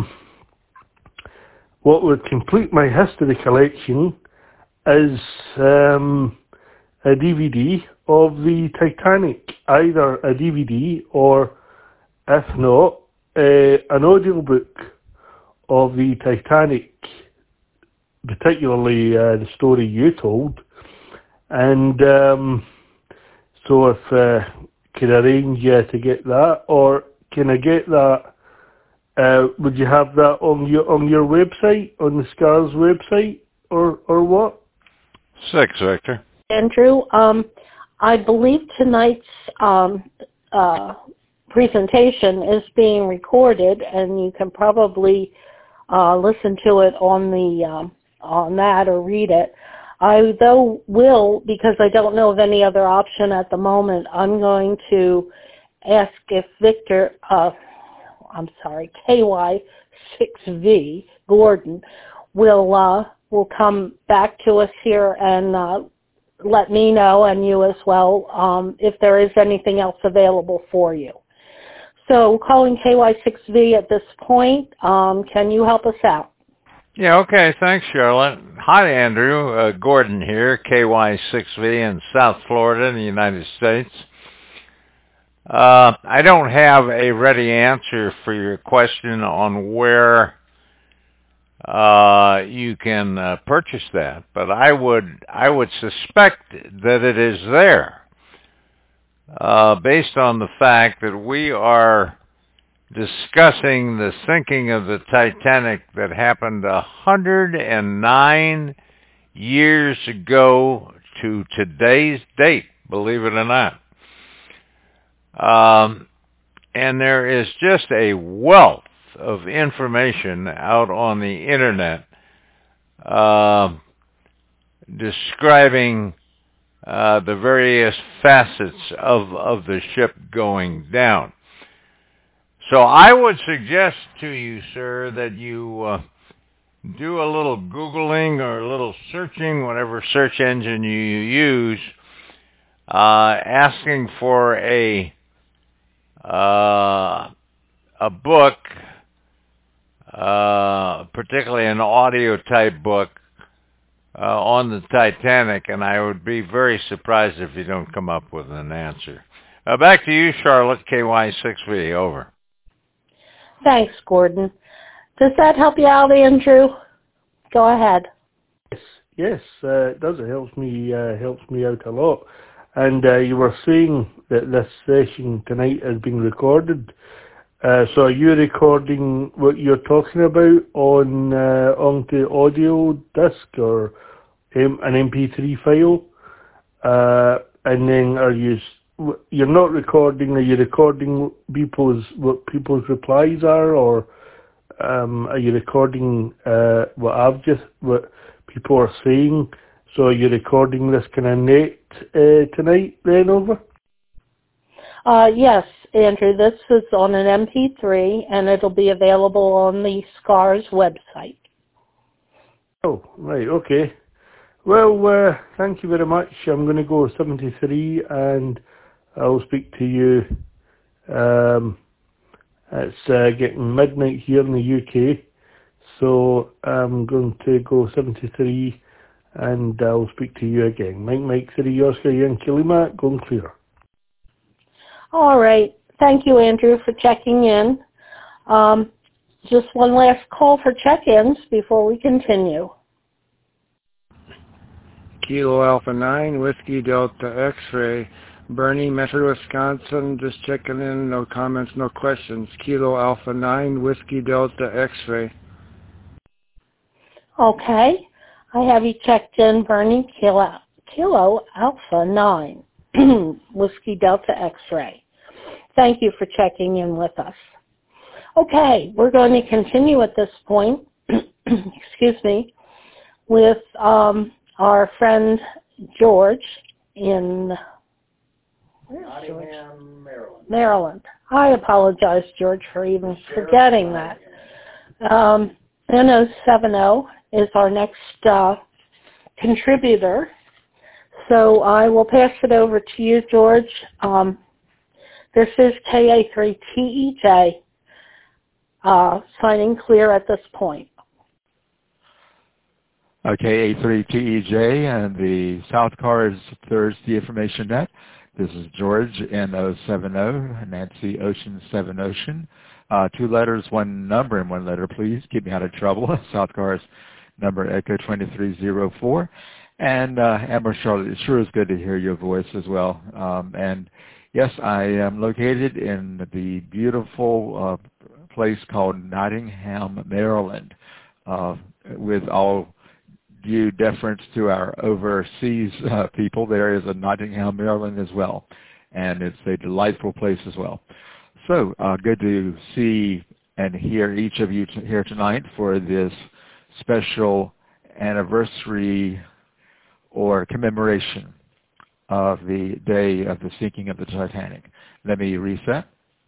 what would complete my history collection is a DVD of the Titanic, either a DVD or, if not, an audiobook of the Titanic, particularly the story you told. And so if could arrange to get that, or can I get that? Would you have that on your website, on the SCARS website, or what? 6, Victor. Andrew, I believe tonight's presentation is being recorded, and you can probably listen to it on that or read it. I will, because I don't know of any other option at the moment, I'm going to ask if Victor, KY6V, Gordon, will come back to us here and let me know, and you as well, if there is anything else available for you. So calling KY6V at this point, can you help us out? Yeah, okay. Thanks, Charlotte. Hi, Andrew. Gordon here, KY6V in South Florida in the United States. I don't have a ready answer for your question on where you can purchase that, but I would suspect that it is there, based on the fact that we are discussing the sinking of the Titanic that happened 109 years ago to today's date, believe it or not. And there is just a wealth of information out on the internet describing the various facets of the ship going down. So I would suggest to you, sir, that you do a little Googling or a little searching, whatever search engine you use, asking for a book particularly an audio-type book on the Titanic, and I would be very surprised if you don't come up with an answer. Back to you, Charlotte, KY6V, over. Thanks, Gordon. Does that help you out, Andrew? Go ahead. Yes, it does. It helps me out a lot. And you were saying that this session tonight is being recorded. So are you recording what you're talking about onto audio disc or an MP3 file? And then you're not recording, are you recording what people's replies are, or are you recording what people are saying? So are you recording this kind of net tonight then, over? Yes, Andrew, this is on an MP3 and it'll be available on the SCARS website. Oh, right, okay. Well, thank you very much. I'm going to go 73 and I'll speak to you. It's getting midnight here in the UK, so I'm going to go 73 and I'll speak to you again. Mike 3 Oscar Yankee Lima, going clear. All right. Thank you, Andrew, for checking in. Just one last call for check-ins before we continue. Kilo Alpha 9, Whiskey Delta X-Ray. Bernie, Metro, Wisconsin, just checking in. No comments, no questions. Kilo Alpha 9, Whiskey Delta X-Ray. Okay. I have you checked in, Bernie. Kilo Alpha 9, Whiskey Delta X-Ray. Thank you for checking in with us. Okay, we're going to continue at this point, excuse me, with our friend George in Nottingham, Maryland. I apologize, George, for even forgetting that. NO70 is our next contributor. So I will pass it over to you, George. This is KA3TEJ signing clear at this point. Okay, A3TEJ and the South Cars Thursday Information Net. This is George, NO70, Nancy Ocean, 7 Ocean. 2 letters, 1 number, and 1 letter, please. Keep me out of trouble. South Cars number Echo 2304. And Amber Charlotte, it sure is good to hear your voice as well. And yes, I am located in the beautiful place called Nottingham, Maryland, with all due deference to our overseas people. There is a Nottingham, Maryland as well, and it's a delightful place as well. So good to see and hear each of you here tonight for this special anniversary or commemoration of the day of the sinking of the Titanic. Let me reset.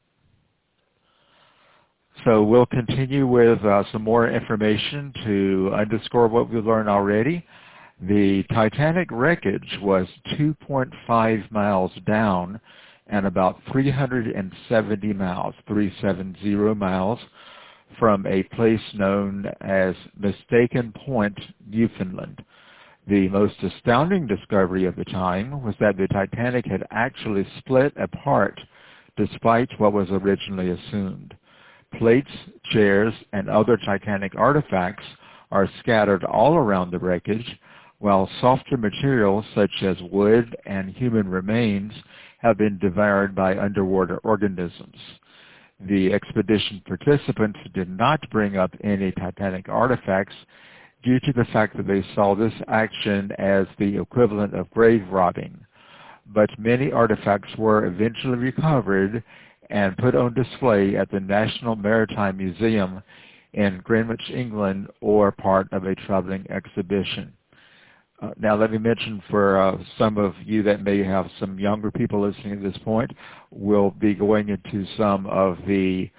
So we'll continue with some more information to underscore what we've learned already. The Titanic wreckage was 2.5 miles down and about 370 miles, 370 miles, from a place known as Mistaken Point, Newfoundland. The most astounding discovery of the time was that the Titanic had actually split apart despite what was originally assumed. Plates, chairs, and other Titanic artifacts are scattered all around the wreckage, while softer materials such as wood and human remains have been devoured by underwater organisms. The expedition participants did not bring up any Titanic artifacts due to the fact that they saw this action as the equivalent of grave robbing. But many artifacts were eventually recovered and put on display at the National Maritime Museum in Greenwich, England, or part of a traveling exhibition. Now let me mention for some of you that may have some younger people listening at this point, we'll be going into some of the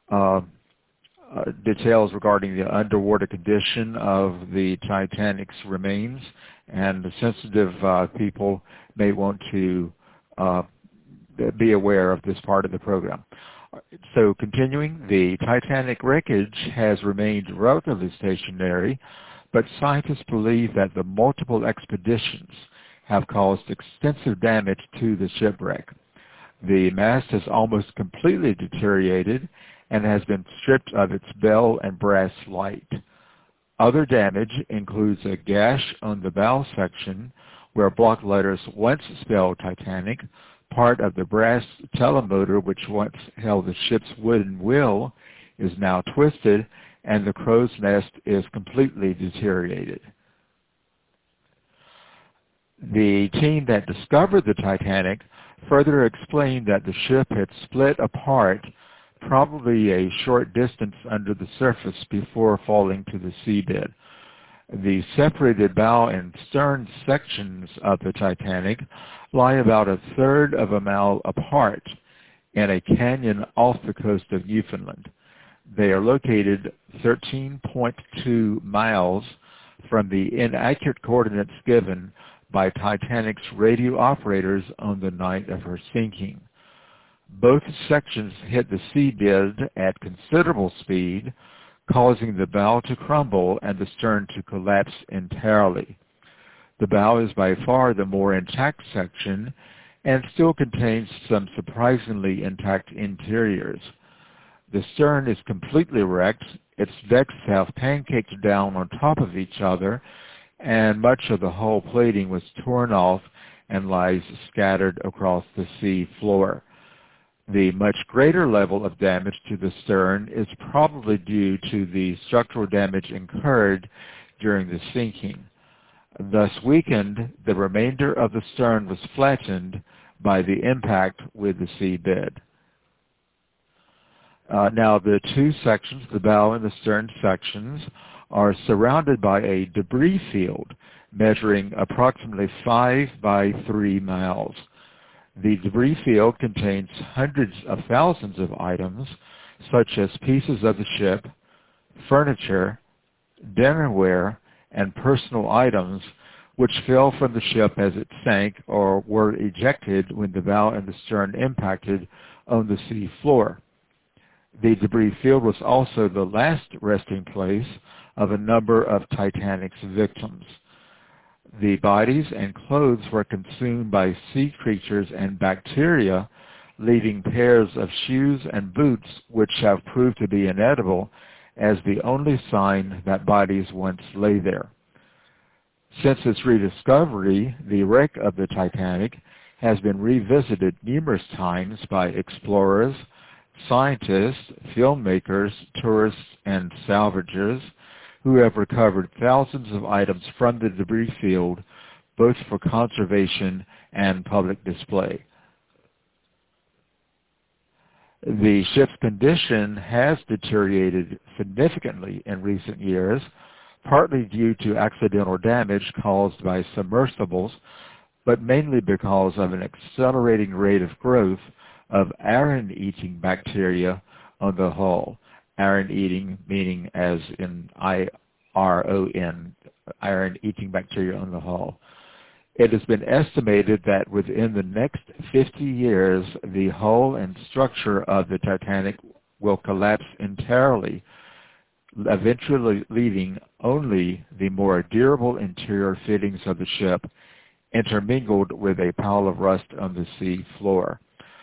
details regarding the underwater condition of the Titanic's remains, and the sensitive people may want to be aware of this part of the program. So continuing, the Titanic wreckage has remained relatively stationary, but scientists believe that the multiple expeditions have caused extensive damage to the shipwreck. The mast has almost completely deteriorated and has been stripped of its bell and brass light. Other damage includes a gash on the bow section where block letters once spelled Titanic, part of the brass telemotor which once held the ship's wooden wheel is now twisted, and the crow's nest is completely deteriorated. The team that discovered the Titanic further explained that the ship had split apart probably a short distance under the surface before falling to the seabed. The separated bow and stern sections of the Titanic lie about a third of a mile apart in a canyon off the coast of Newfoundland. They are located 13.2 miles from the inaccurate coordinates given by Titanic's radio operators on the night of her sinking. Both sections hit the seabed at considerable speed, causing the bow to crumble and the stern to collapse entirely. The bow is by far the more intact section and still contains some surprisingly intact interiors. The stern is completely wrecked, its decks have pancaked down on top of each other, and much of the hull plating was torn off and lies scattered across the sea floor. The much greater level of damage to the stern is probably due to the structural damage incurred during the sinking. Thus weakened, the remainder of the stern was flattened by the impact with the seabed. Now the two sections, the bow and the stern sections, are surrounded by a debris field measuring approximately 5 by 3 miles. The debris field contains hundreds of thousands of items, such as pieces of the ship, furniture, dinnerware, and personal items, which fell from the ship as it sank or were ejected when the bow and the stern impacted on the sea floor. The debris field was also the last resting place of a number of Titanic's victims. The bodies and clothes were consumed by sea creatures and bacteria, leaving pairs of shoes and boots which have proved to be inedible as the only sign that bodies once lay there. Since its rediscovery, the wreck of the Titanic has been revisited numerous times by explorers, scientists, filmmakers, tourists, and salvagers who have recovered thousands of items from the debris field, both for conservation and public display. The ship's condition has deteriorated significantly in recent years, partly due to accidental damage caused by submersibles, but mainly because of an accelerating rate of growth of iron-eating bacteria on the hull. Iron-eating meaning as in I-R-O-N, iron-eating bacteria on the hull. It has been estimated that within the next 50 years, the hull and structure of the Titanic will collapse entirely, eventually leaving only the more durable interior fittings of the ship intermingled with a pile of rust on the sea floor.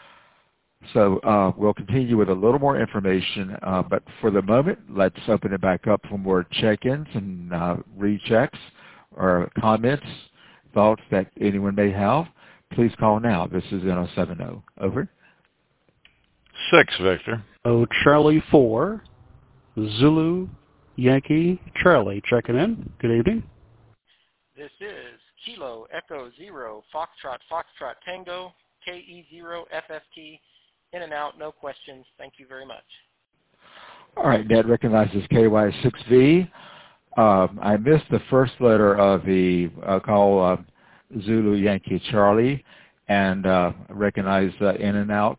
So we'll continue with a little more information, but for the moment, let's open it back up for more check-ins and rechecks or comments, thoughts that anyone may have. Please call now. This is N070. Over. 6, Victor. Oh, Charlie 4, Zulu, Yankee, Charlie checking in. Good evening. This is Kilo Echo 0, Foxtrot Tango, KE0 FFT. In and out, no questions. Thank you very much. All right, Ned recognizes KY6V. I missed the first letter of the call, Zulu Yankee Charlie, and recognize in and out,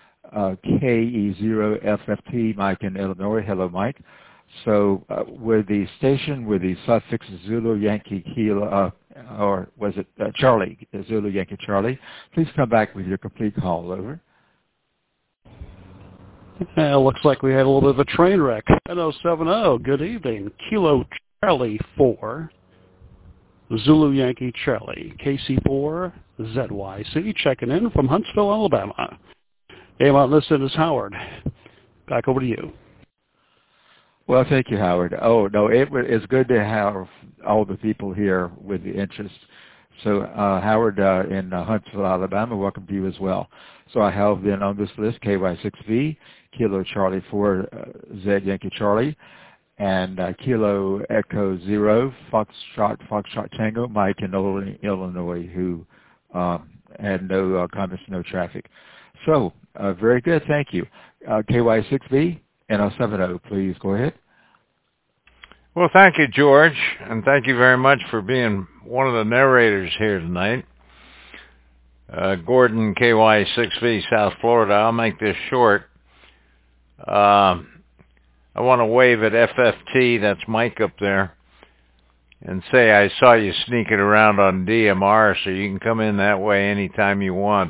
KE0FFT, Mike in Illinois. Hello, Mike. So with the station with the suffix Zulu Yankee Kilo, or was it Charlie, Zulu Yankee Charlie, please come back with your complete call. Over. Looks like we had a little bit of a train wreck. 1070, good evening. Kilo Charlie 4, Zulu Yankee Charlie, KC4, ZYC, checking in from Huntsville, Alabama. Name on this is Howard. Back over to you. Well, thank you, Howard. Oh, no, it's good to have all the people here with the interest. So, Howard in Huntsville, Alabama, welcome to you as well. So I have then on this list KY6V, Kilo Charlie 4, Z Yankee Charlie, and Kilo Echo 0, Foxtrot Tango, Mike in Illinois, who had no comments, no traffic. So, very good, thank you. KY6V, NO70, please go ahead. Well, thank you, George, and thank you very much for being one of the narrators here tonight. Gordon, KY6V, South Florida. I'll make this short. I want to wave at FFT, that's Mike up there, and say I saw you sneaking around on DMR, so you can come in that way anytime you want.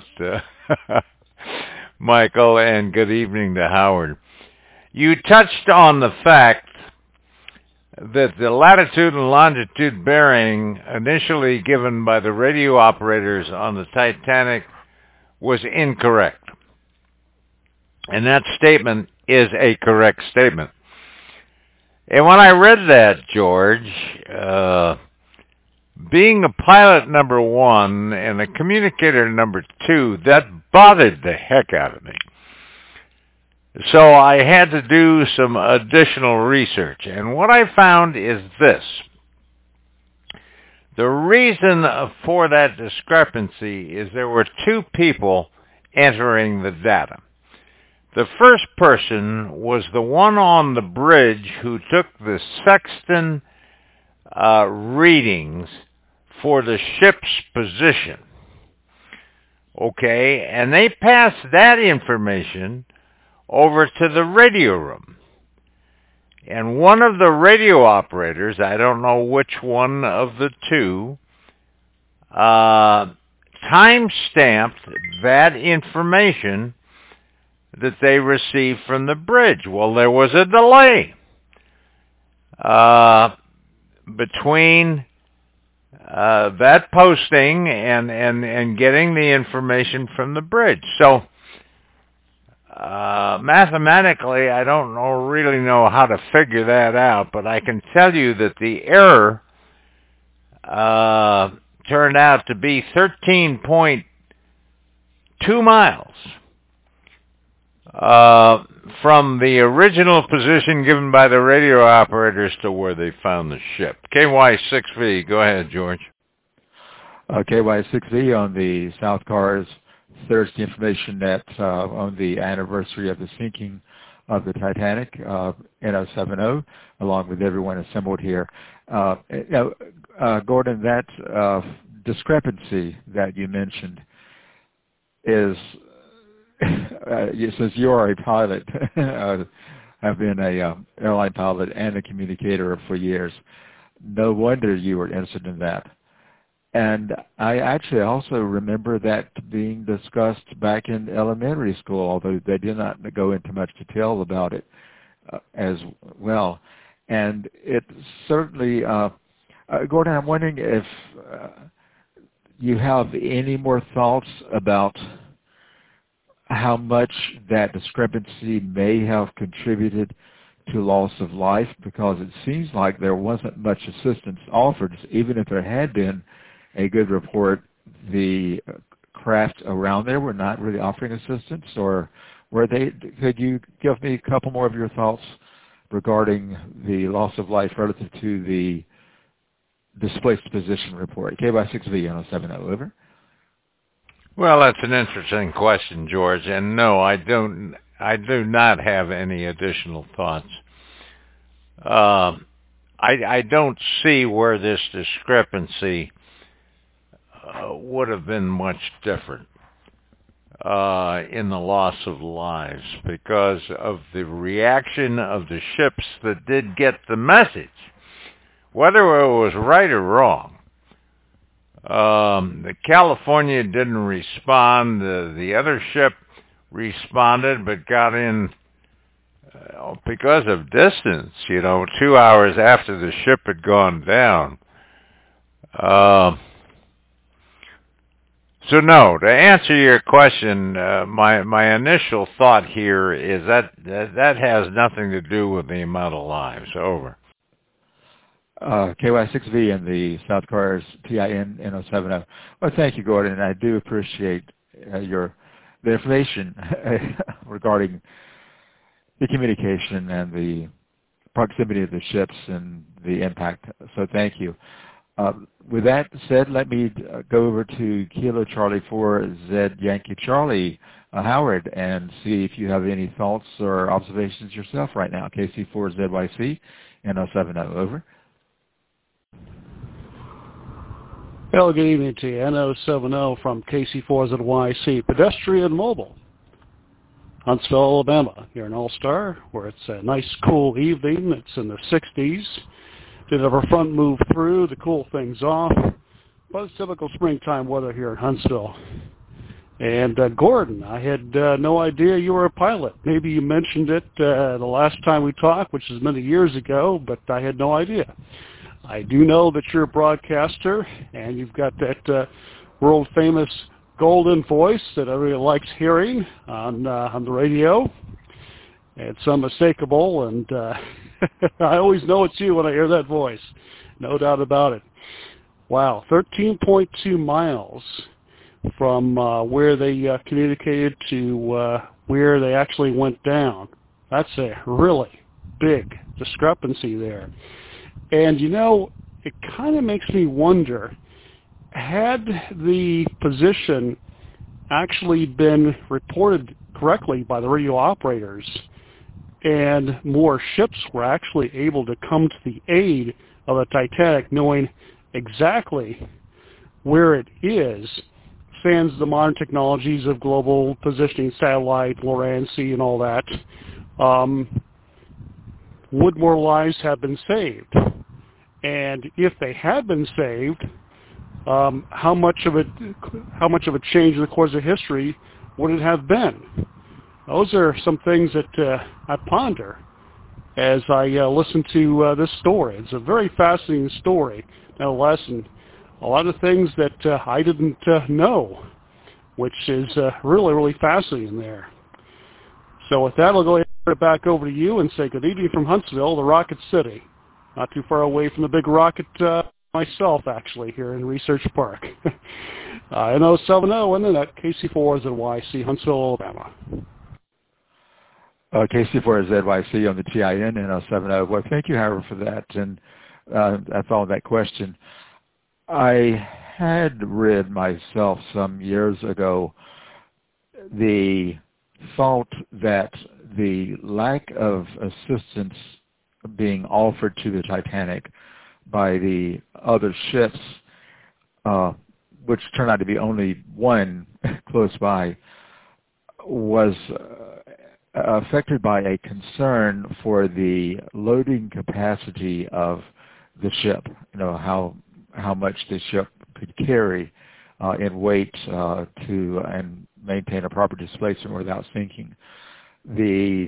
Michael, and good evening to Howard. You touched on the fact that the latitude and longitude bearing initially given by the radio operators on the Titanic was incorrect. And that statement is a correct statement. And when I read that, George, being a pilot number 1 and a communicator number 2, that bothered the heck out of me. So I had to do some additional research, and what I found is this. The reason for that discrepancy is there were 2 people entering the data. The first person was the one on the bridge who took the sextant readings for the ship's position. Okay, and they passed that information over to the radio room. And one of the radio operators, I don't know which one of the 2, time-stamped that information that they received from the bridge. Well, there was a delay between that posting and getting the information from the bridge. So, mathematically, I don't really know how to figure that out, but I can tell you that the error turned out to be 13.2 miles from the original position given by the radio operators to where they found the ship. KY6V, go ahead, George. KY6V on the South Cars Thursday Information Net on the anniversary of the sinking of the Titanic, NO70, along with everyone assembled here. Gordon, that discrepancy that you mentioned is, since you are a pilot, have been a airline pilot and a communicator for years, no wonder you were interested in that. And I actually also remember that being discussed back in elementary school, although they did not go into much detail about it as well. And it certainly, Gordon, I'm wondering if you have any more thoughts about how much that discrepancy may have contributed to loss of life, because it seems like there wasn't much assistance offered, even if there had been a good report. The craft around there were not really offering assistance, or were they? Could you give me a couple more of your thoughts regarding the loss of life relative to the displaced position report? KY6V on 70, over. Well, that's an interesting question, George, and no, I do not have any additional thoughts. I don't see where this discrepancy would have been much different in the loss of lives, because of the reaction of the ships that did get the message, whether it was right or wrong. The California didn't respond. The other ship responded, but got in because of distance, 2 hours after the ship had gone down. So no, to answer your question, my initial thought here is that has nothing to do with the amount of lives. Over. KY6V and the South Cars TIN N070. Well, thank you, Gordon, and I do appreciate the information regarding the communication and the proximity of the ships and the impact. So thank you. With that said, let me go over to Kilo Charlie 4 Z Yankee Charlie, Howard, and see if you have any thoughts or observations yourself right now. KC4ZYC N070, over. Well, good evening to you. N070 from KC4ZYC, pedestrian mobile. Huntsville, Alabama, here in All-Star, where it's a nice, cool evening. It's in the 60s. Did have our front move through to cool things off, but it's typical springtime weather here in Huntsville. And Gordon, I had no idea you were a pilot. Maybe you mentioned it the last time we talked, which is many years ago, but I had no idea. I do know that you're a broadcaster, and you've got that world-famous golden voice that everybody likes hearing on the radio. It's unmistakable, and I always know it's you when I hear that voice. No doubt about it. Wow, 13.2 miles from where they communicated to where they actually went down. That's a really big discrepancy there. And, it kind of makes me wonder, had the position actually been reported correctly by the radio operators and more ships were actually able to come to the aid of the Titanic, knowing exactly where it is, sans the modern technologies of global positioning, satellite, Lorenzi, and all that, would more lives have been saved? And if they had been saved, how much of a change in the course of history would it have been? Those are some things that I ponder as I listen to this story. It's a very fascinating story, nonetheless, and a lot of things that I didn't know, which is really, really fascinating there. So with that, I'll go ahead and turn it back over to you and say good evening from Huntsville, the Rocket City. Not too far away from the big rocket myself, actually, here in Research Park. N070 Internet, KC4ZYC, Huntsville, Alabama. KC4ZYC on the TIN N070. Well, thank you, Howard, for that. And I followed that question. I had read myself some years ago the thought that the lack of assistance being offered to the Titanic by the other ships, which turned out to be only one close by, was affected by a concern for the loading capacity of the ship, how much the ship could carry in weight to and maintain a proper displacement without sinking. The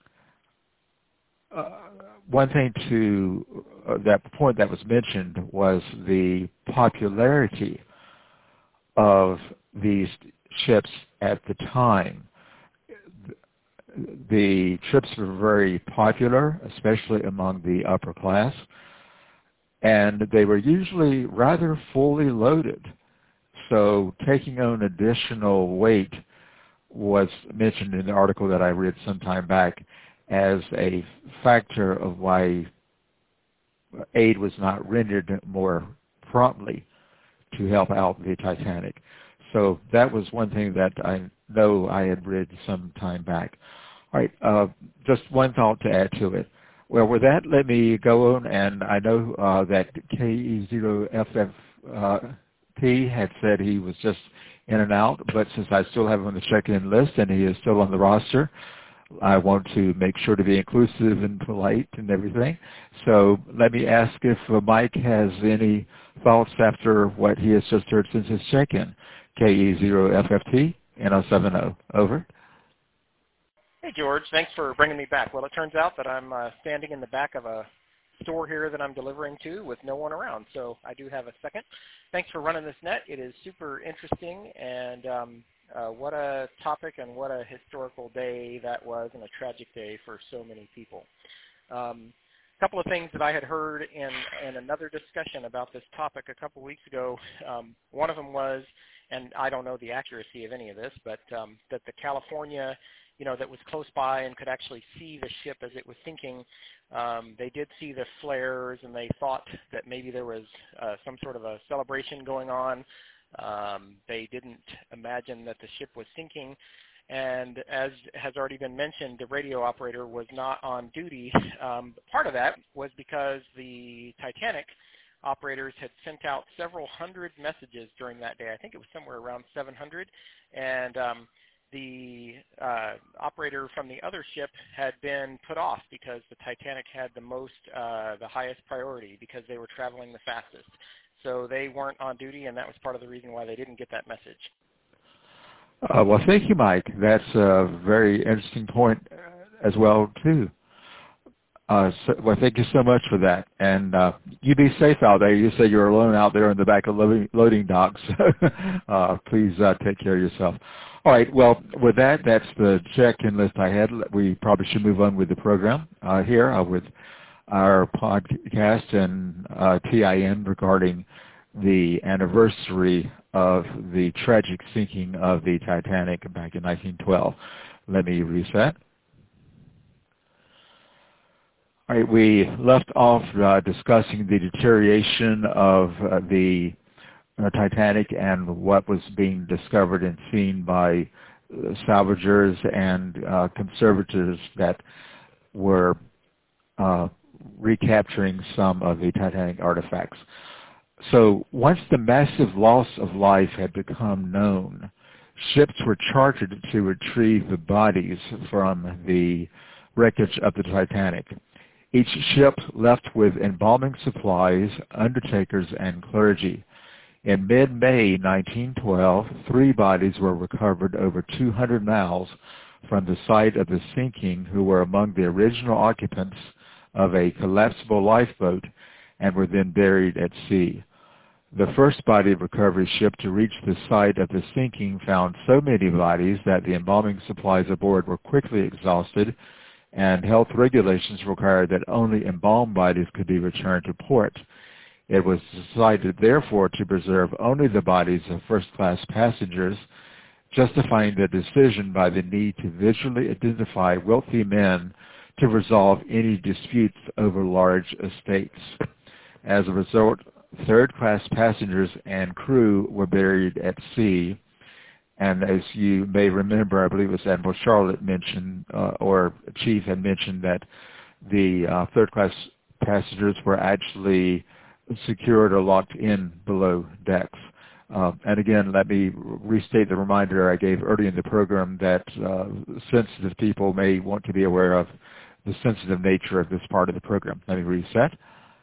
one thing to that point that was mentioned was the popularity of these ships at the time. The ships were very popular, especially among the upper class, and they were usually rather fully loaded. So taking on additional weight was mentioned in the article that I read some time back as a factor of why aid was not rendered more promptly to help out the Titanic. So that was one thing that I know I had read some time back. All right, just one thought to add to it. Well, with that, let me go on, and I know that KE0FFT had said he was just in and out, but since I still have him on the check-in list and he is still on the roster, I want to make sure to be inclusive and polite and everything. So let me ask if Mike has any thoughts after what he has just heard since his check-in. KE0FFT, N070, over. Hey, George. Thanks for bringing me back. Well, it turns out that I'm standing in the back of a store here that I'm delivering to with no one around, so I do have a second. Thanks for running this net. It is super interesting, and what a topic and what a historical day that was, and a tragic day for so many people. A couple of things that I had heard in another discussion about this topic a couple weeks ago. One of them was, and I don't know the accuracy of any of this, but that the California, that was close by and could actually see the ship as it was sinking, they did see the flares, and they thought that maybe there was some sort of a celebration going on. They didn't imagine that the ship was sinking. And as has already been mentioned, the radio operator was not on duty. Part of that was because the Titanic operators had sent out several hundred messages during that day. I think it was somewhere around 700. And the operator from the other ship had been put off because the Titanic had the highest priority because they were traveling the fastest. So they weren't on duty, and that was part of the reason why they didn't get that message. Well, thank you, Mike. That's a very interesting point as well, too. Well, thank you so much for that. And you be safe out there. You say you're alone out there in the back of loading docks. Please take care of yourself. All right. Well, with that, that's the check-in list I had. We probably should move on with the program here with our podcast and TIN regarding the anniversary of the tragic sinking of the Titanic back in 1912. Let me reset. All right, we left off discussing the deterioration of the Titanic and what was being discovered and seen by salvagers and conservators that were recapturing some of the Titanic artifacts. So once the massive loss of life had become known, ships were chartered to retrieve the bodies from the wreckage of the Titanic. Each ship left with embalming supplies, undertakers, and clergy. In mid-May 1912, 3 bodies were recovered over 200 miles from the site of the sinking who were among the original occupants of a collapsible lifeboat and were then buried at sea. The first body recovery ship to reach the site of the sinking found so many bodies that the embalming supplies aboard were quickly exhausted, and health regulations required that only embalmed bodies could be returned to port. It was decided, therefore, to preserve only the bodies of first-class passengers, justifying the decision by the need to visually identify wealthy men to resolve any disputes over large estates. As a result, third-class passengers and crew were buried at sea. And as you may remember, I believe it was Admiral Charlotte mentioned, or Chief had mentioned, that the third-class passengers were actually secured or locked in below decks. And again, let me restate the reminder I gave early in the program that sensitive people may want to be aware of the sensitive nature of this part of the program. Let me reset.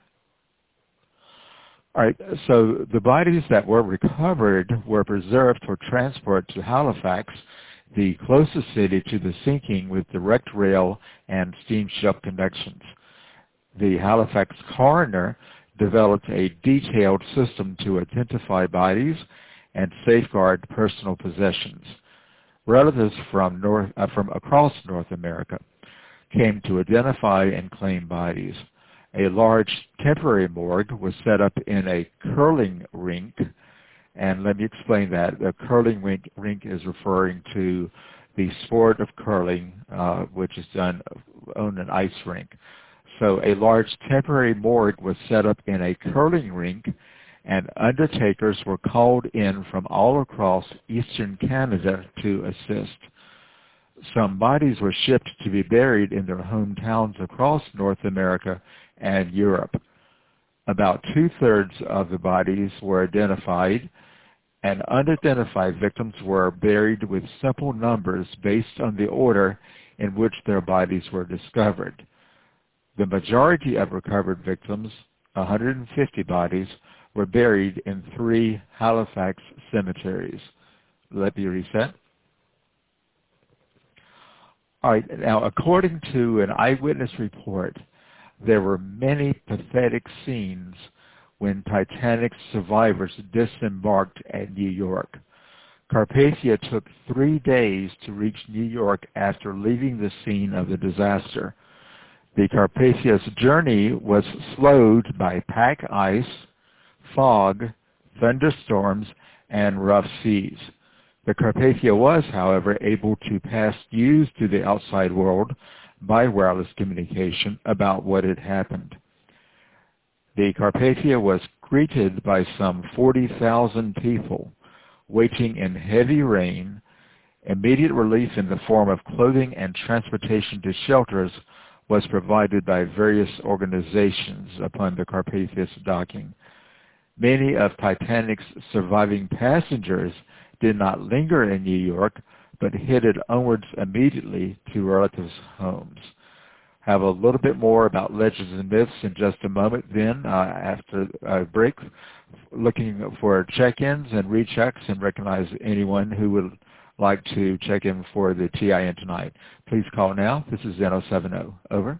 All right, so the bodies that were recovered were preserved for transport to Halifax, the closest city to the sinking with direct rail and steamship connections. The Halifax coroner developed a detailed system to identify bodies and safeguard personal possessions. Relatives from across North America came to identify and claim bodies. A large temporary morgue was set up in a curling rink, and let me explain that. The curling rink is referring to the sport of curling, which is done on an ice rink. So a large temporary morgue was set up in a curling rink, and undertakers were called in from all across eastern Canada to assist. Some bodies were shipped to be buried in their hometowns across North America and Europe. About 2/3 of the bodies were identified, and unidentified victims were buried with simple numbers based on the order in which their bodies were discovered. The majority of recovered victims, 150 bodies, were buried in 3 Halifax cemeteries. Let me reset. All right. Now, according to an eyewitness report, there were many pathetic scenes when Titanic survivors disembarked at New York. Carpathia took 3 days to reach New York after leaving the scene of the disaster. The Carpathia's journey was slowed by pack ice, fog, thunderstorms, and rough seas. The Carpathia was, however, able to pass news to the outside world by wireless communication about what had happened. The Carpathia was greeted by some 40,000 people waiting in heavy rain. Immediate relief in the form of clothing and transportation to shelters was provided by various organizations upon the Carpathia's docking. Many of Titanic's surviving passengers did not linger in New York, but headed onwards immediately to relatives' homes. Have a little bit more about legends and myths in just a moment then, after a break, looking for check-ins and rechecks and recognize anyone who would like to check in for the TIN tonight. Please call now. This is N070. Over.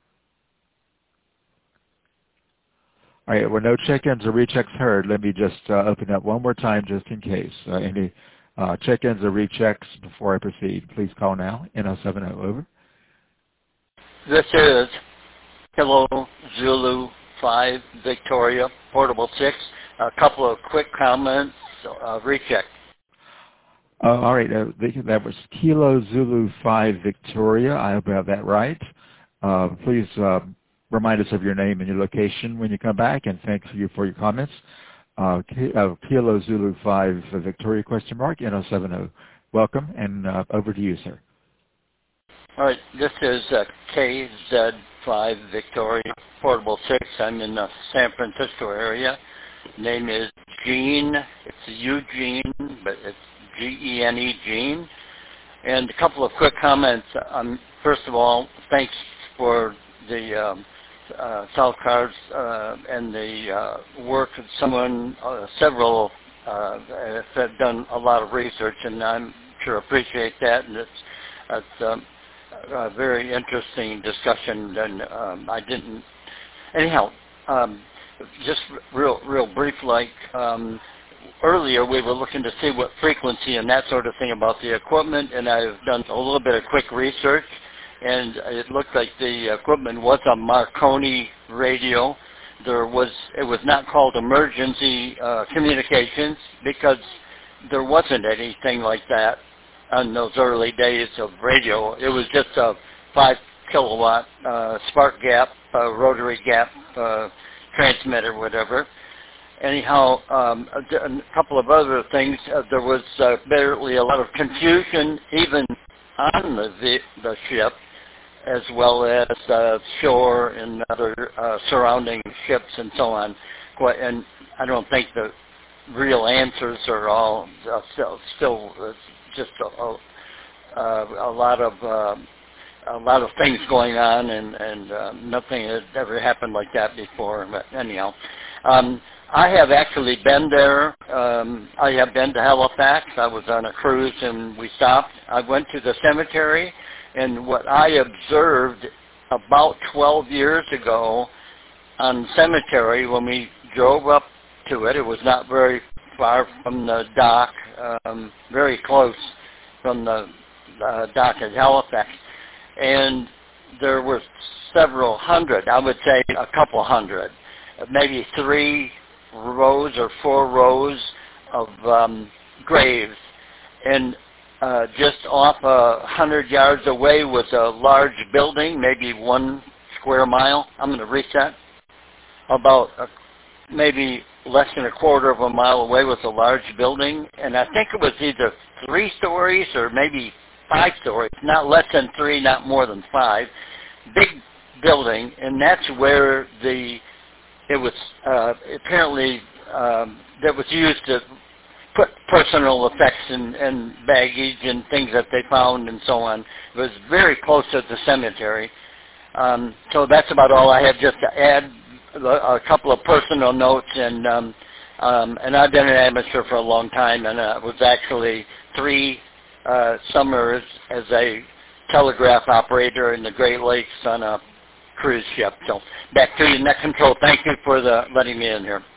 All right, well, no check-ins or rechecks heard. Let me just open up one more time just in case. Any check-ins or rechecks before I proceed. Please call now. N070. Over. This is Kilo Zulu 5 Victoria, Portable 6. A couple of quick comments, recheck. All right, that was Kilo Zulu 5 Victoria. I hope I have that right. Please remind us of your name and your location when you come back, and thank you for your comments. Kilo Zulu 5 Victoria, question mark, N070. Welcome, and over to you, sir. All right, this is KZ5 Victoria, Portable 6. I'm in the San Francisco area. Name is Gene. It's Eugene, but it's Gene, Gene. And a couple of quick comments. First of all, thanks for the South Cars and the work of several have done a lot of research, and I'm sure appreciate that. And it's a very interesting discussion, and I didn't. Anyhow, just real brief, like earlier we were looking to see what frequency and that sort of thing about the equipment, and I've done a little bit of quick research, and it looked like the equipment was a Marconi radio. It was not called emergency communications because there wasn't anything like that on those early days of radio. It was just a 5 kilowatt spark gap, rotary gap transmitter, whatever. Anyhow, a couple of other things. There was barely a lot of confusion even on the ship, as well as shore and other surrounding ships and so on. And I don't think the real answers are all still just a lot of things going on, and nothing had ever happened like that before. But anyhow, I have actually been there. I have been to Halifax. I was on a cruise and we stopped. I went to the cemetery, and what I observed about 12 years ago on cemetery when we drove up to it, it was not very far from the dock, very close from the dock at Halifax. And there were several hundred, I would say a couple hundred, maybe 3 rows or 4 rows of graves. And just off 100 yards away was a large building, maybe 1 square mile. I'm going to reset. About maybe less than a quarter of a mile away was a large building, and I think it was either 3 stories or maybe 5 stories, not less than 3, not more than 5. Big building, and that's where it was apparently that was used to put personal effects and baggage and things that they found and so on. It was very close to the cemetery. So that's about all I have, just to add a couple of personal notes. And I've been an amateur for a long time, and I was actually 3 summers as a telegraph operator in the Great Lakes on a cruise ship. So back to you, Net Control. Thank you for letting me in here.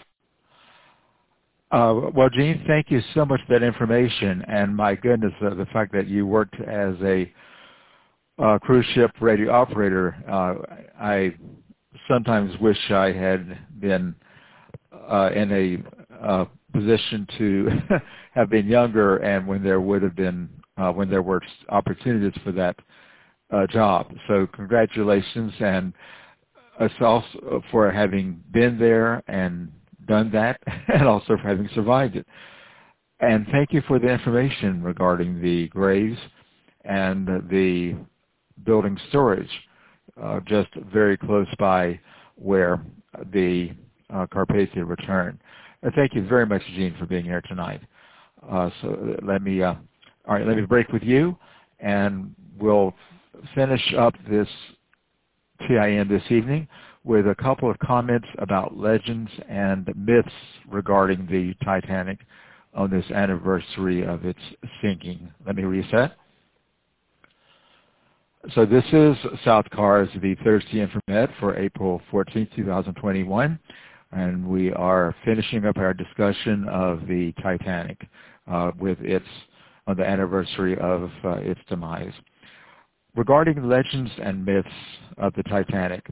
Well, Gene, thank you so much for that information. And my goodness, the fact that you worked as a cruise ship radio operator, I sometimes wish I had been in a position to have been younger, and when there would have been when there were opportunities for that job. So congratulations, and us also for having been there and done that, and also for having survived it. And thank you for the information regarding the graves and the building storage, just very close by where the Carpathia returned. Thank you very much, Gene, for being here tonight. So let me break with you, and we'll finish up this TIN this evening with a couple of comments about legends and myths regarding the Titanic on this anniversary of its sinking. Let me reset. So this is South Cars, the Thursday Infonet for April 14, 2021, and we are finishing up our discussion of the Titanic with on the anniversary of its demise. Regarding legends and myths of the Titanic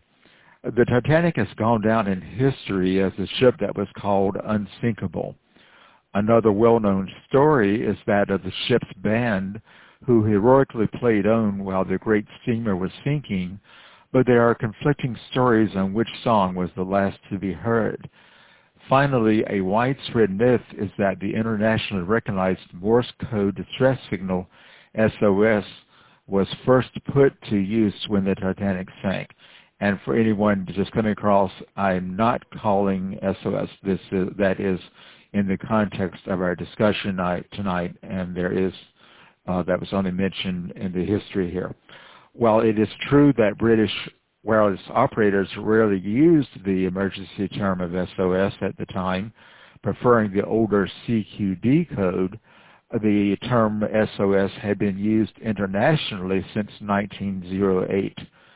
has gone down in history as a ship that was called unsinkable. Another well-known story is that of the ship's band who heroically played on while the great steamer was sinking, but there are conflicting stories on which song was the last to be heard. Finally, a widespread myth is that the internationally recognized Morse code distress signal, SOS, was first put to use when the Titanic sank. And for anyone just coming across, I'm not calling SOS. That is in the context of our discussion tonight, and there is that was only mentioned in the history here. While it is true that British wireless operators rarely used the emergency term of SOS at the time, preferring the older CQD code, the term SOS had been used internationally since 1908.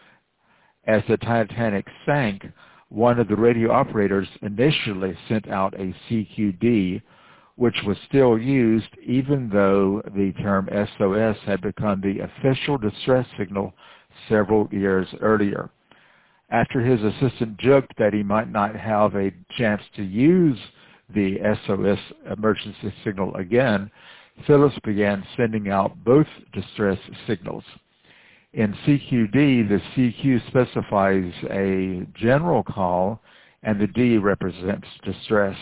As the Titanic sank, one of the radio operators initially sent out a CQD, which was still used even though the term SOS had become the official distress signal several years earlier. After his assistant joked that he might not have a chance to use the SOS emergency signal again, Phillips began sending out both distress signals. In CQD, the CQ specifies a general call, and the D represents distress.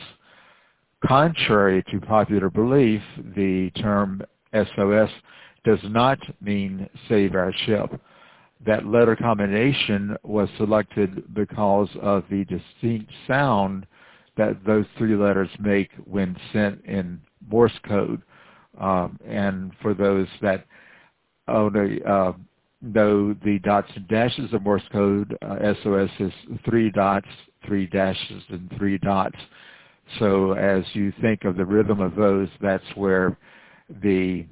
Contrary to popular belief, the term SOS does not mean save our ship. That letter combination was selected because of the distinct sound that those three letters make when sent in Morse code. And for those that know the dots and dashes of Morse code, SOS is 3 dots, 3 dashes, and 3 dots. So as you think of the rhythm of those, that's where the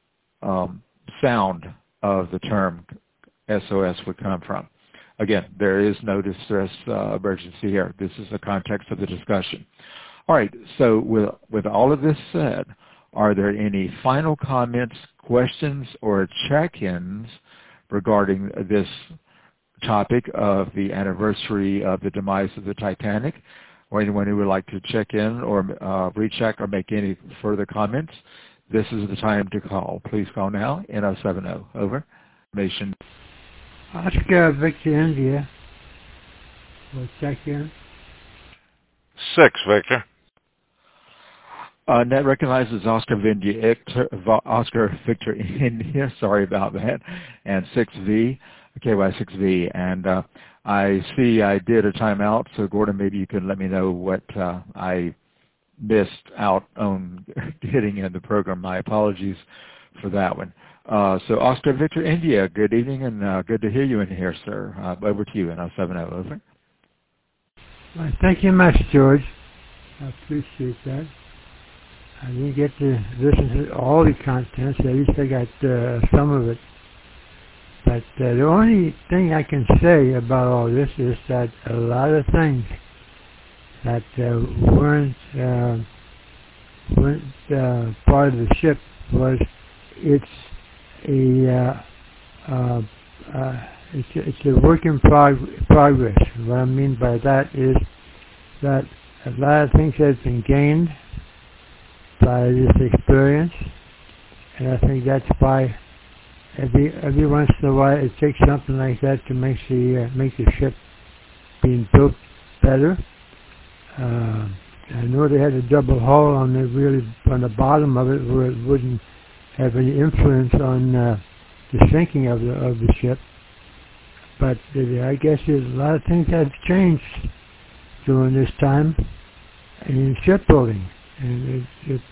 sound of the term SOS would come from. Again, there is no distress emergency here. This is the context of the discussion. All right, so with all of this said, are there any final comments, questions, or check-ins regarding this topic of the anniversary of the demise of the Titanic, or anyone who would like to check in or recheck or make any further comments? This is the time to call. Please call now, N070. Over. Information. Oscar Victor India. We'll check in. 6, Victor. Net recognizes Oscar Victor India, sorry about that, and 6V, KY6V. And I see I did a timeout, so Gordon, maybe you can let me know what I missed out on getting in the program. My apologies for that one. So Oscar Victor India, good evening, and good to hear you in here, sir. Over to you, N070, over. Well, thank you much, George. I appreciate that. I didn't get to listen to all the contents. At least I got some of it. But the only thing I can say about all this is that a lot of things that weren't part of the ship was it's a work in progress. What I mean by that is that a lot of things have been gained by this experience, and I think that's why every once in a while it takes something like that to make the ship being built better. I know they had a double hull on the bottom of it where it wouldn't have any influence on the sinking of the ship. But I guess there's a lot of things that have changed during this time in shipbuilding, and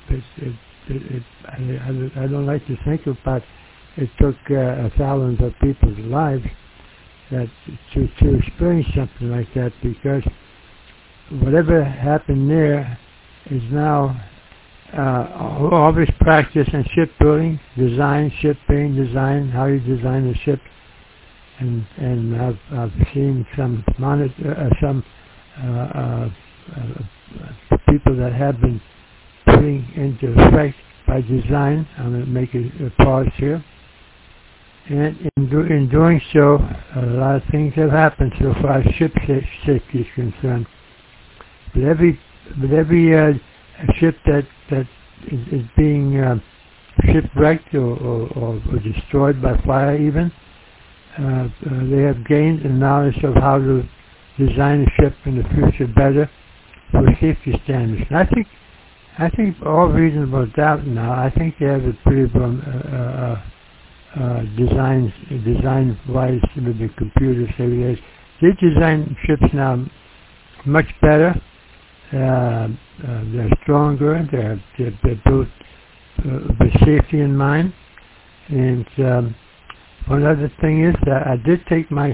I don't like to think about it took thousands of people's lives to experience something like that, because whatever happened there is now all this practice in shipbuilding, shipbuilding design, how you design a ship, and I've seen some people that have been putting into effect by design. I'm going to make a pause here. And in doing so, a lot of things have happened so far as ship safety is concerned. But every ship that is being shipwrecked or destroyed by fire even, they have gained the knowledge of how to design a ship in the future better for safety standards. And I think all reasonable doubt now, I think they have a pretty design-wise with the computers. They design ships now much better. They're stronger. They're built with safety in mind. And one other thing is that I did take my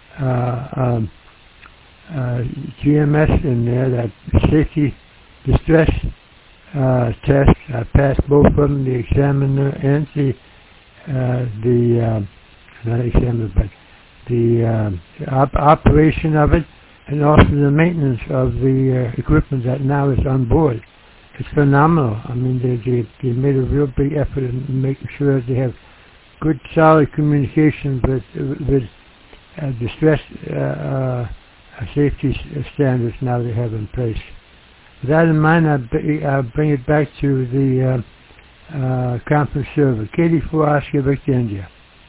GMS in there, that safety distress test. I passed both of them, the examiner and not examiner, but the operation of it, and also the maintenance of the equipment that now is on board. It's phenomenal. I mean, they made a real big effort in making sure that they have good, solid communication with distress safety standards now they have in place. With that in mind, I'll bring it back to the conference server. KD4 Oscar Victor India.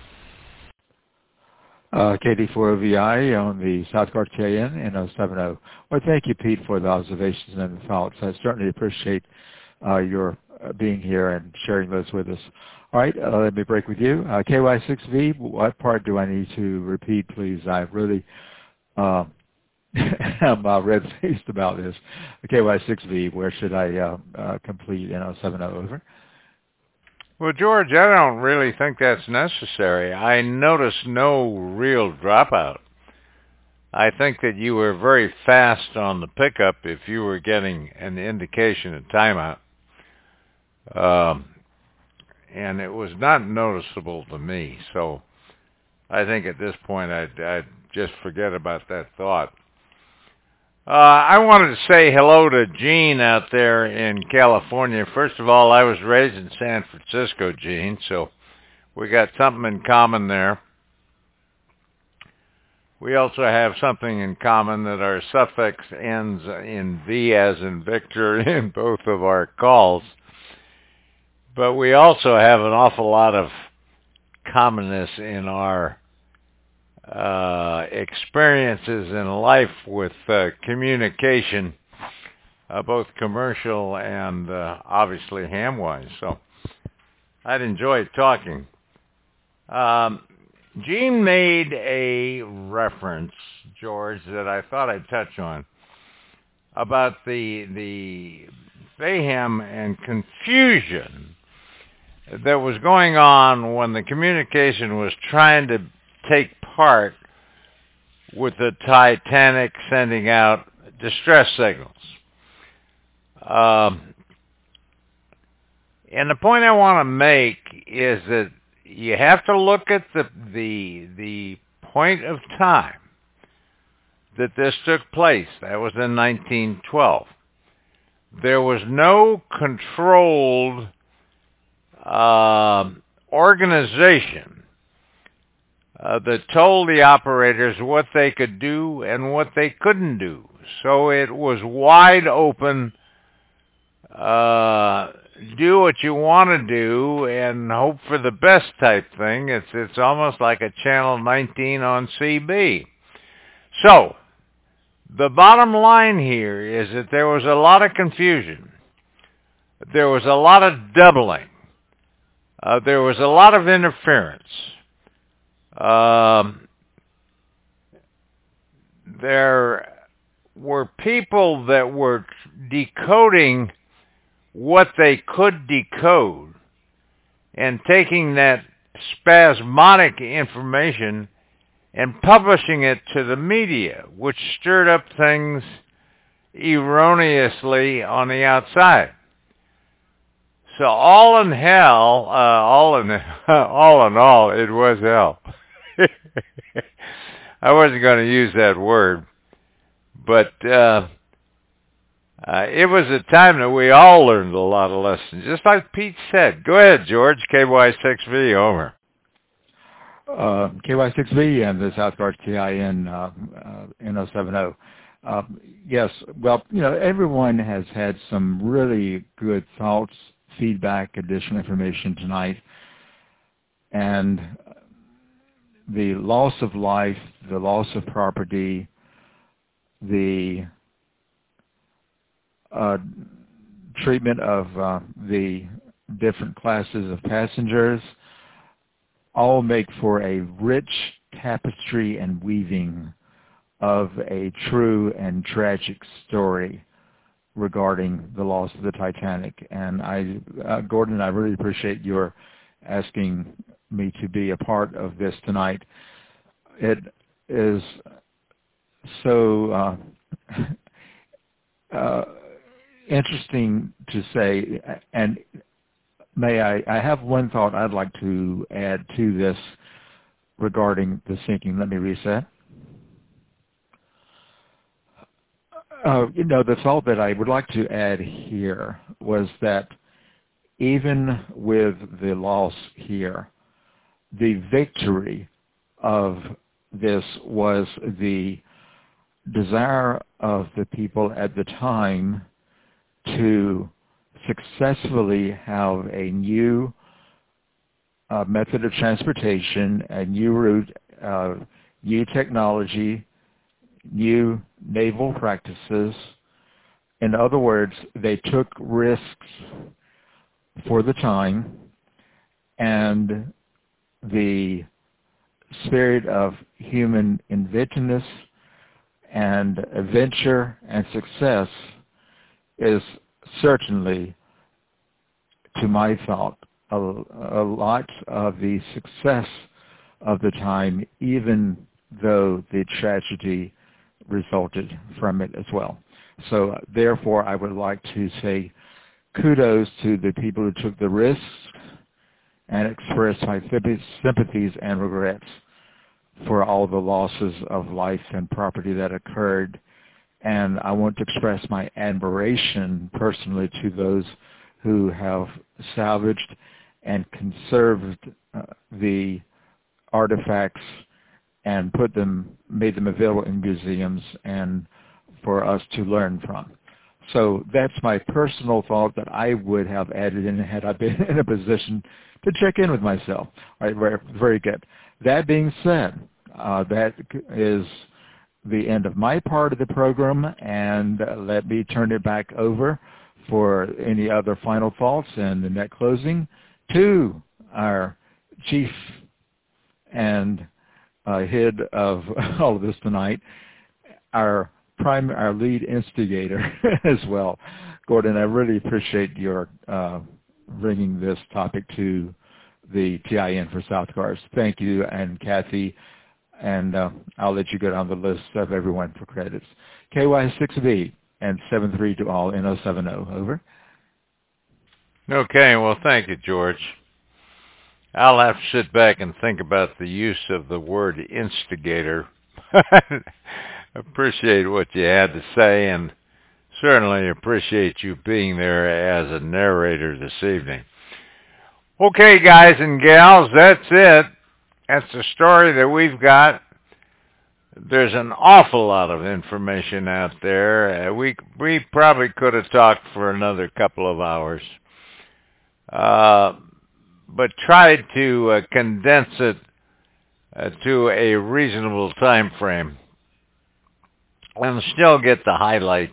KD4OVI on the South Cartesian in 070. Well, thank you, Pete, for the observations and the thoughts. I certainly appreciate your being here and sharing those with us. All right, let me break with you. KY6V, what part do I need to repeat, please? I really am red-faced about this. KY6V, where should I complete in 070? Over. Well, George, I don't really think that's necessary. I noticed no real dropout. I think that you were very fast on the pickup if you were getting an indication of timeout. And it was not noticeable to me. So I think at this point I'd just forget about that thought. I wanted to say hello to Gene out there in California. First of all, I was raised in San Francisco, Gene, so we got something in common there. We also have something in common that our suffix ends in V as in Victor in both of our calls. But we also have an awful lot of commonness in our experiences in life with communication, both commercial and obviously ham-wise. So I'd enjoy talking. Gene made a reference, George, that I thought I'd touch on about the mayhem and confusion that was going on when the communication was trying to take part with the Titanic sending out distress signals. And the point I want to make is that you have to look at the point of time that this took place. That was in 1912. There was no controlled organization that told the operators what they could do and what they couldn't do. So it was wide open. Do what you want to do and hope for the best type thing. It's almost like a Channel 19 on CB. So the bottom line here is that there was a lot of confusion. There was a lot of doubling. There was a lot of interference. There were people that were decoding what they could decode and taking that spasmodic information and publishing it to the media, which stirred up things erroneously on the outside. So all in all, it was hell. I wasn't going to use that word, but it was a time that we all learned a lot of lessons, just like Pete said. Go ahead, George. KY6V, over. KY6V and the South Guards TIN N070. Yes, well, everyone has had some really good thoughts, feedback, additional information tonight. And the loss of life, the loss of property, the treatment of the different classes of passengers all make for a rich tapestry and weaving of a true and tragic story regarding the loss of the Titanic. And Gordon, I really appreciate your asking me to be a part of this tonight. It is so interesting to say, and may I have one thought I'd like to add to this regarding the sinking. Let me reset. The thought that I would like to add here was that even with the loss here, the victory of this was the desire of the people at the time to successfully have a new method of transportation, a new route, new technology, new naval practices. In other words, they took risks for the time, and the spirit of human inventiveness and adventure and success is certainly, to my thought, a lot of the success of the time, even though the tragedy resulted from it as well. So therefore, I would like to say kudos to the people who took the risks and express my sympathies and regrets for all the losses of life and property that occurred. And I want to express my admiration personally to those who have salvaged and conserved the artifacts and made them available in museums and for us to learn from. So that's my personal thought that I would have added in had I been in a position to check in with myself. All right, very, very good. That being said, that is the end of my part of the program, and let me turn it back over for any other final thoughts and the net closing to our chief and head of all of this tonight, our lead instigator as well. Gordon, I really appreciate your bringing this topic to the TIN for South Guards. Thank you, and Kathy, and I'll let you go down the list of everyone for credits. KY6V and 73 to all N070. Over. Okay, well, thank you, George. I'll have to sit back and think about the use of the word instigator. Appreciate what you had to say, and certainly appreciate you being there as a narrator this evening. Okay, guys and gals, that's it. That's the story that we've got. There's an awful lot of information out there. We probably could have talked for another couple of hours, but tried to condense it to a reasonable time frame and still get the highlights,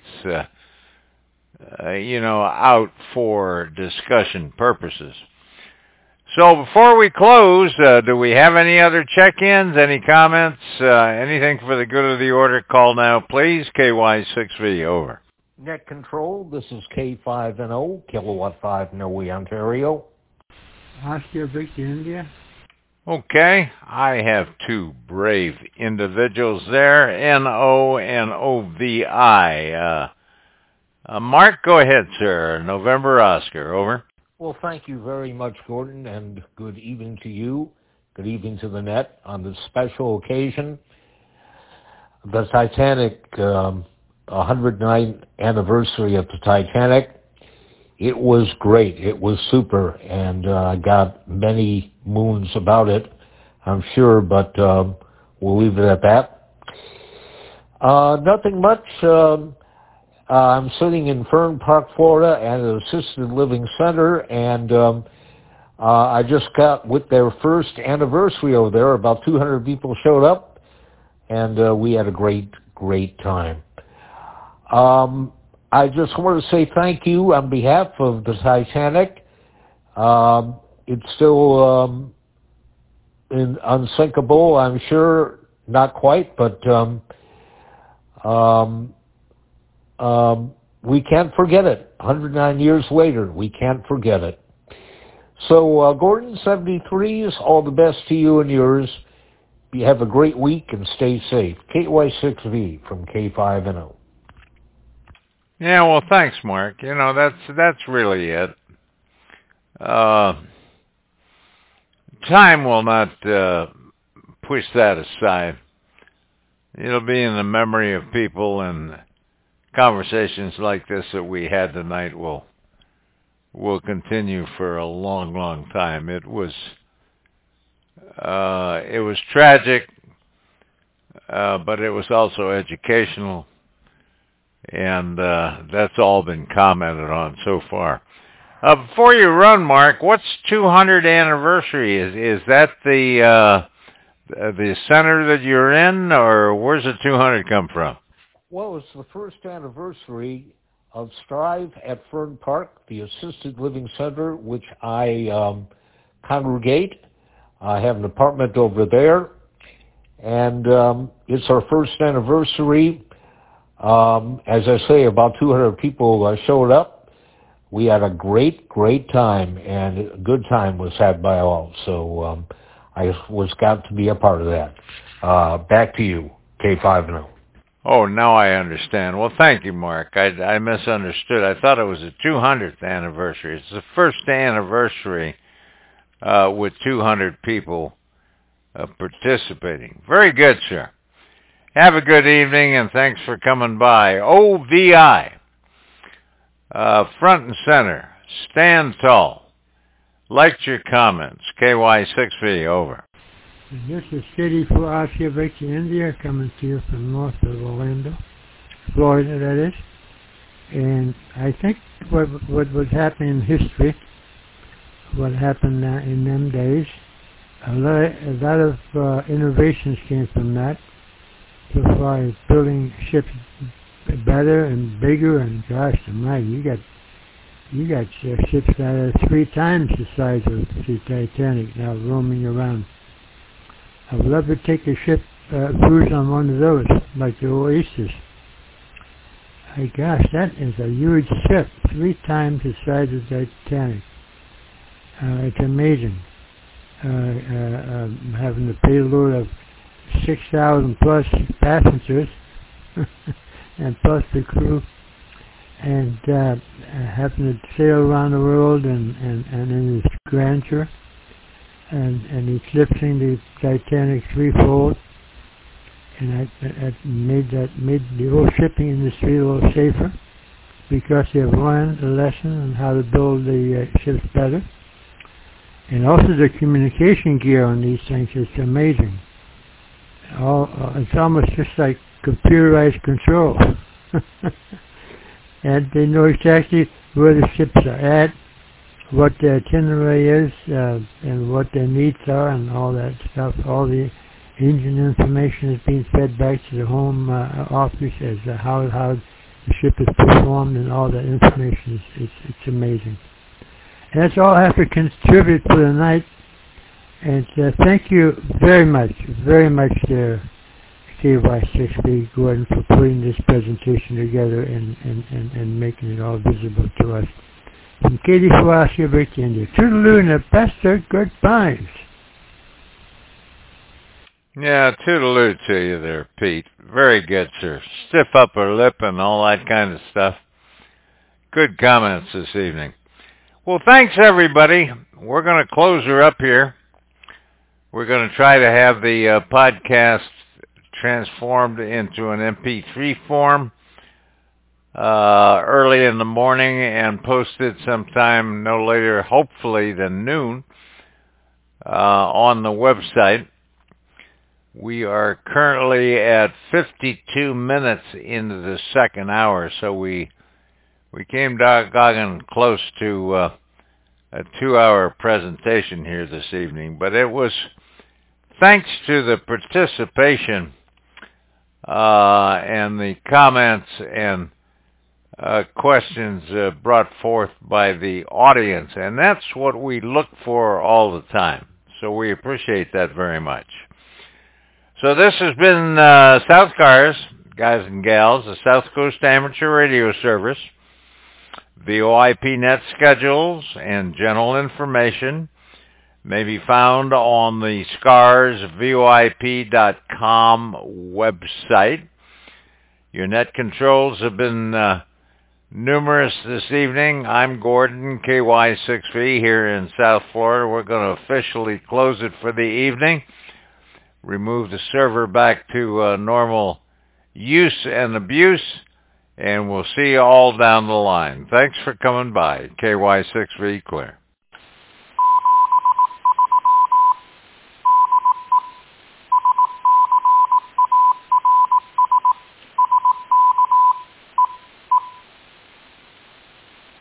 out for discussion purposes. So before we close, do we have any other check-ins, any comments, anything for the good of the order? Call now, please. KY6V, over. Net control, this is K5NO, Kilowatt 5, Noe, Ontario. Oscar Victor, India. Okay, I have two brave individuals there, N-O and O-V-I. Mark, go ahead, sir. November Oscar, over. Well, thank you very much, Gordon, and good evening to you. Good evening to the net on this special occasion. The Titanic, 109th anniversary of the Titanic. It was great. It was super, and I got many moons about it, I'm sure, but we'll leave it at that. Nothing much. I'm sitting in Fern Park, Florida, at an assisted living center, and I just got with their first anniversary over there. About 200 people showed up, and we had a great time. I just want to say thank you on behalf of the Titanic. It's still unsinkable, I'm sure. Not quite, but we can't forget it. 109 years later, we can't forget it. So, Gordon, 73s, all the best to you and yours. You have a great week and stay safe. KY6V from K5NO. Yeah, well, thanks, Mark. That's really it. Time will not push that aside. It'll be in the memory of people, and conversations like this that we had tonight will continue for a long, long time. It was tragic, but it was also educational, and that's all been commented on so far. Before you run, Mark, what's 200th anniversary? Is that the center that you're in, or where's the 200 come from? Well, it's the first anniversary of Strive at Fern Park, the assisted living center, which I congregate. I have an apartment over there, and it's our first anniversary. As I say, about 200 people showed up. We had a great time, and a good time was had by all. So I was got to be a part of that. Back to you, K5NO. Oh, now I understand. Well, thank you, Mark. I misunderstood. I thought it was the 200th anniversary. It's the first anniversary with 200 people participating. Very good, sir. Have a good evening, and thanks for coming by. OVI, front and center. Stand tall. Liked your comments. KY6V, over. This is City for Oscar Victor, India, coming to you from north of Orlando, Florida, that is. And I think what was happening in history, what happened in them days, a lot of innovations came from that, so far as building ships better and bigger, and gosh almighty, you got ships that are 3 times the size of the Titanic now roaming around. I would love to take a ship cruise on one of those, like the Oasis. My gosh, that is a huge ship, 3 times the size of the Titanic. It's amazing. Having a payload of 6,000 plus passengers, and plus the crew, and having to sail around the world and in its grandeur. and eclipsing the Titanic threefold, and that made the whole shipping industry a little safer, because they have learned a lesson on how to build the ships better. And also the communication gear on these things is amazing. It's almost just like computerized control. And they know exactly where the ships are at, what their itinerary is, and what their needs are, and all that stuff. All the engine information is being fed back to the home office as how the ship is performed, and all that information it's amazing. And that's all I have to contribute for the night. And thank you very much there, KY6B Gordon, for putting this presentation together and making it all visible to us. From Katie Fawassi of India. Toodaloo and the best of good vibes. Yeah, toodaloo to you there, Pete. Very good, sir. Stiff upper lip and all that kind of stuff. Good comments this evening. Well, thanks, everybody. We're going to close her up here. We're going to try to have the podcast transformed into an MP3 form early in the morning and posted sometime no later, hopefully, than noon on the website. We are currently at 52 minutes into the second hour, so we came doggone close to a 2-hour presentation here this evening. But it was thanks to the participation and the comments and questions brought forth by the audience, and that's what we look for all the time. So we appreciate that very much. So this has been South Cars, guys and gals, the South Coast Amateur Radio Service. VoIP net schedules and general information may be found on the ScarsVoIP.com website. Your net controls have been numerous this evening. I'm Gordon, KY6V, here in South Florida. We're going to officially close it for the evening. Remove the server back to normal use and abuse, and we'll see you all down the line. Thanks for coming by. KY6V clear.